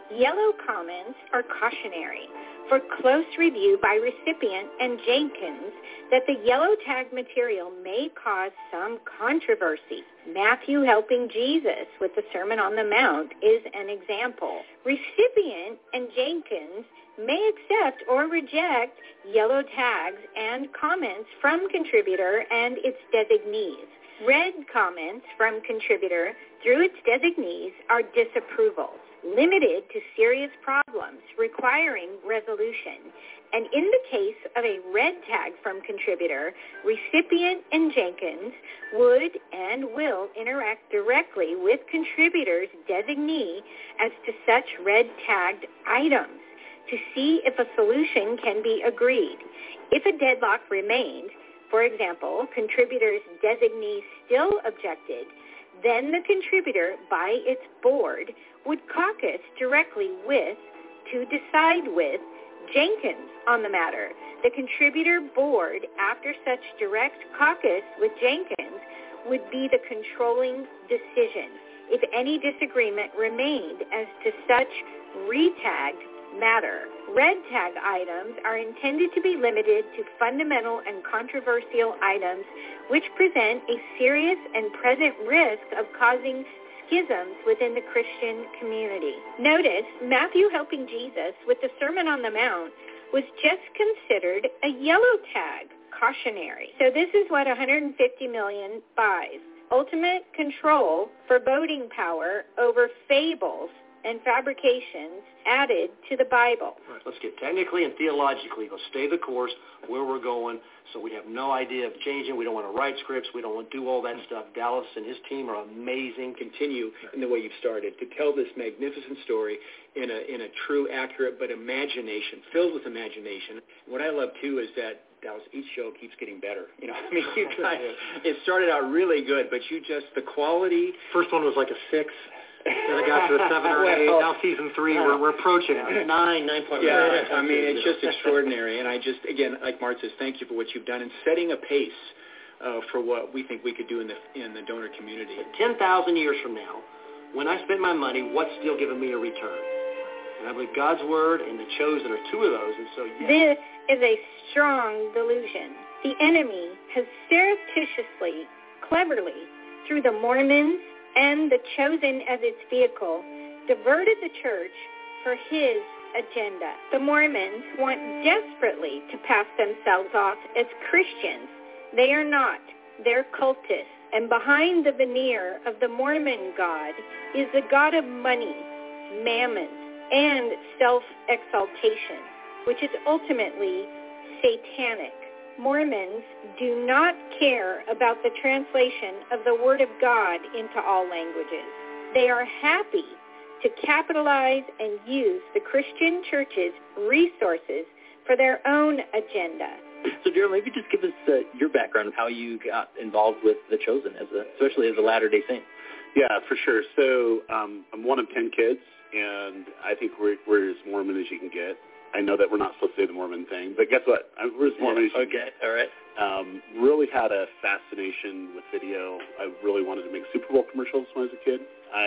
Speaker 7: Yellow comments are cautionary. For close review by recipient and Jenkins that the yellow tag material may cause some controversy. Matthew helping Jesus with the Sermon on the Mount is an example. Recipient and Jenkins may accept or reject yellow tags and comments from contributor and its designees. Red comments from contributor through its designees are disapprovals, limited to serious problems requiring resolution. And in the case of a red tag from contributor, recipient and Jenkins would and will interact directly with contributor's designee as to such red tagged items to see if a solution can be agreed. If a deadlock remained, for example, contributor's designee still objected, then the contributor, by its board, would caucus directly with, to decide with, Jenkins on the matter. The contributor board, after such direct caucus with Jenkins, would be the controlling decision if any disagreement remained as to such retagged matter. Red tag items are intended to be limited to fundamental and controversial items which present a serious and present risk of causing schisms within the Christian community. Notice, Matthew helping Jesus with the Sermon on the Mount was just considered a yellow tag, cautionary. So this is what one hundred fifty million buys. Ultimate control, foreboding power over fables and fabrications added to the Bible.
Speaker 10: Right, let's get technically and theologically. Let's stay the course where we're going so we have no idea of changing. We don't want to write scripts. We don't want to do all that stuff. Dallas and his team are amazing.
Speaker 20: Continue in the way you've started to tell this magnificent story in a in a true, accurate, but imagination, filled with imagination. What I love, too, is that Dallas, each show keeps getting better. You know, I mean, you guys, it started out really good, but you just, the quality.
Speaker 12: First one was like a six. Then I got to a seven or an eight. Now season three, we're, we're approaching
Speaker 10: yeah. nine, nine point
Speaker 20: yeah,
Speaker 10: five.
Speaker 20: I mean, it's just extraordinary. And I just, again, like Mart says, thank you for what you've done and setting a pace uh, for what we think we could do in the in the donor community.
Speaker 10: Ten thousand years from now, when I spend my money, what's still giving me a return? And I believe God's word and the chosen are two of those. And so, yeah.
Speaker 7: This is a strong delusion. The enemy has surreptitiously, cleverly, through the Mormons and the chosen as its vehicle, diverted the church for his agenda. The Mormons want desperately to pass themselves off as Christians. They are not. They're cultists. And behind the veneer of the Mormon God is the God of money, mammon, and self-exaltation, which is ultimately satanic. Mormons do not care about the translation of the Word of God into all languages. They are happy to capitalize and use the Christian church's resources for their own agenda.
Speaker 21: So, Daryl, maybe just give us uh, your background of how you got involved with The Chosen, as a, especially as a Latter-day Saint.
Speaker 8: Yeah, for sure. So um, I'm one of ten kids, and I think we're, we're as Mormon as you can get. I know that we're not supposed to say the Mormon thing, but guess what? I'm, we're as Mormon
Speaker 21: yeah,
Speaker 8: as you
Speaker 21: okay,
Speaker 8: can get.
Speaker 21: all right.
Speaker 8: Um, really had a fascination with video. I really wanted to make Super Bowl commercials when I was a kid.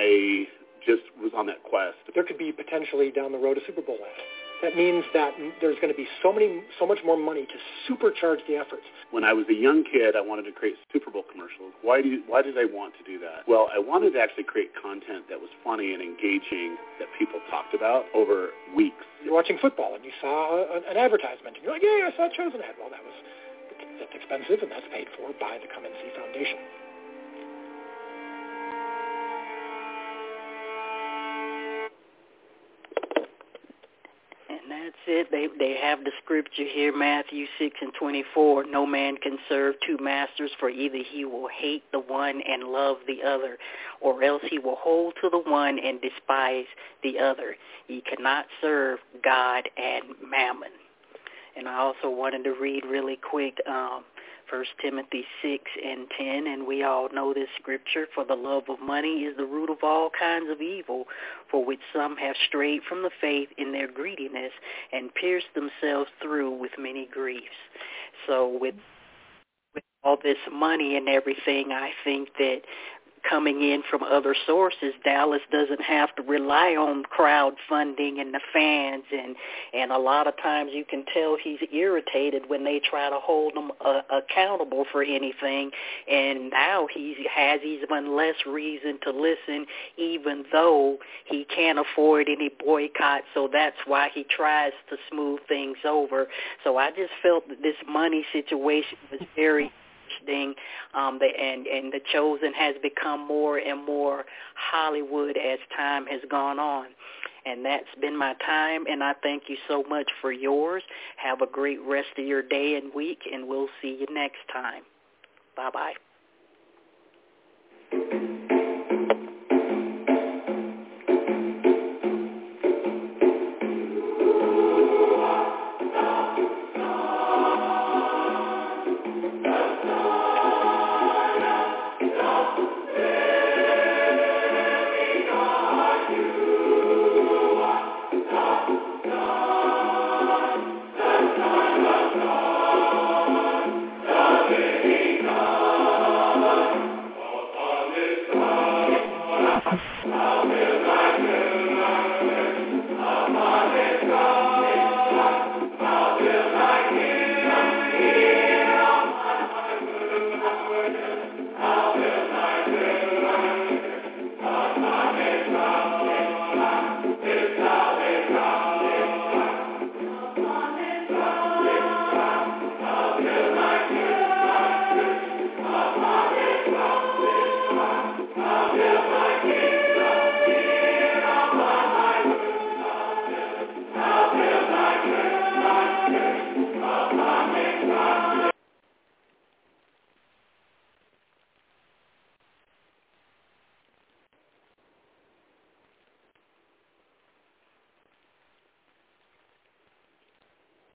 Speaker 8: I just was on that quest.
Speaker 12: There could be potentially down the road a Super Bowl ad. That means that there's going to be so many, so much more money to supercharge the efforts.
Speaker 8: When I was a young kid, I wanted to create Super Bowl commercials. Why do you, why did I want to do that? Well, I wanted to actually create content that was funny and engaging that people talked about over weeks.
Speaker 12: You're watching football and you saw a, an advertisement, and you're like, yeah, I saw a Chosen ad. Well, that was that's expensive, and that's paid for by the Come and See Foundation.
Speaker 2: And that's it. They they have the scripture here, Matthew six and twenty-four. No man can serve two masters, for either he will hate the one and love the other, or else he will hold to the one and despise the other. Ye cannot serve God and mammon. And I also wanted to read really quick um, First Timothy six and ten, and we all know this scripture. For the love of money is the root of all kinds of evil, for which some have strayed from the faith in their greediness and pierced themselves through with many griefs. So with, with all this money and everything, I think that coming in from other sources. Dallas doesn't have to rely on crowdfunding and the fans, and, and a lot of times you can tell he's irritated when they try to hold him uh, accountable for anything, and now he has even less reason to listen, even though he can't afford any boycott, so that's why he tries to smooth things over. So I just felt that this money situation was very interesting, um, the, and, and The Chosen has become more and more Hollywood as time has gone on. And that's been my time, and I thank you so much for yours. Have a great rest of your day and week, and we'll see you next time. Bye-bye.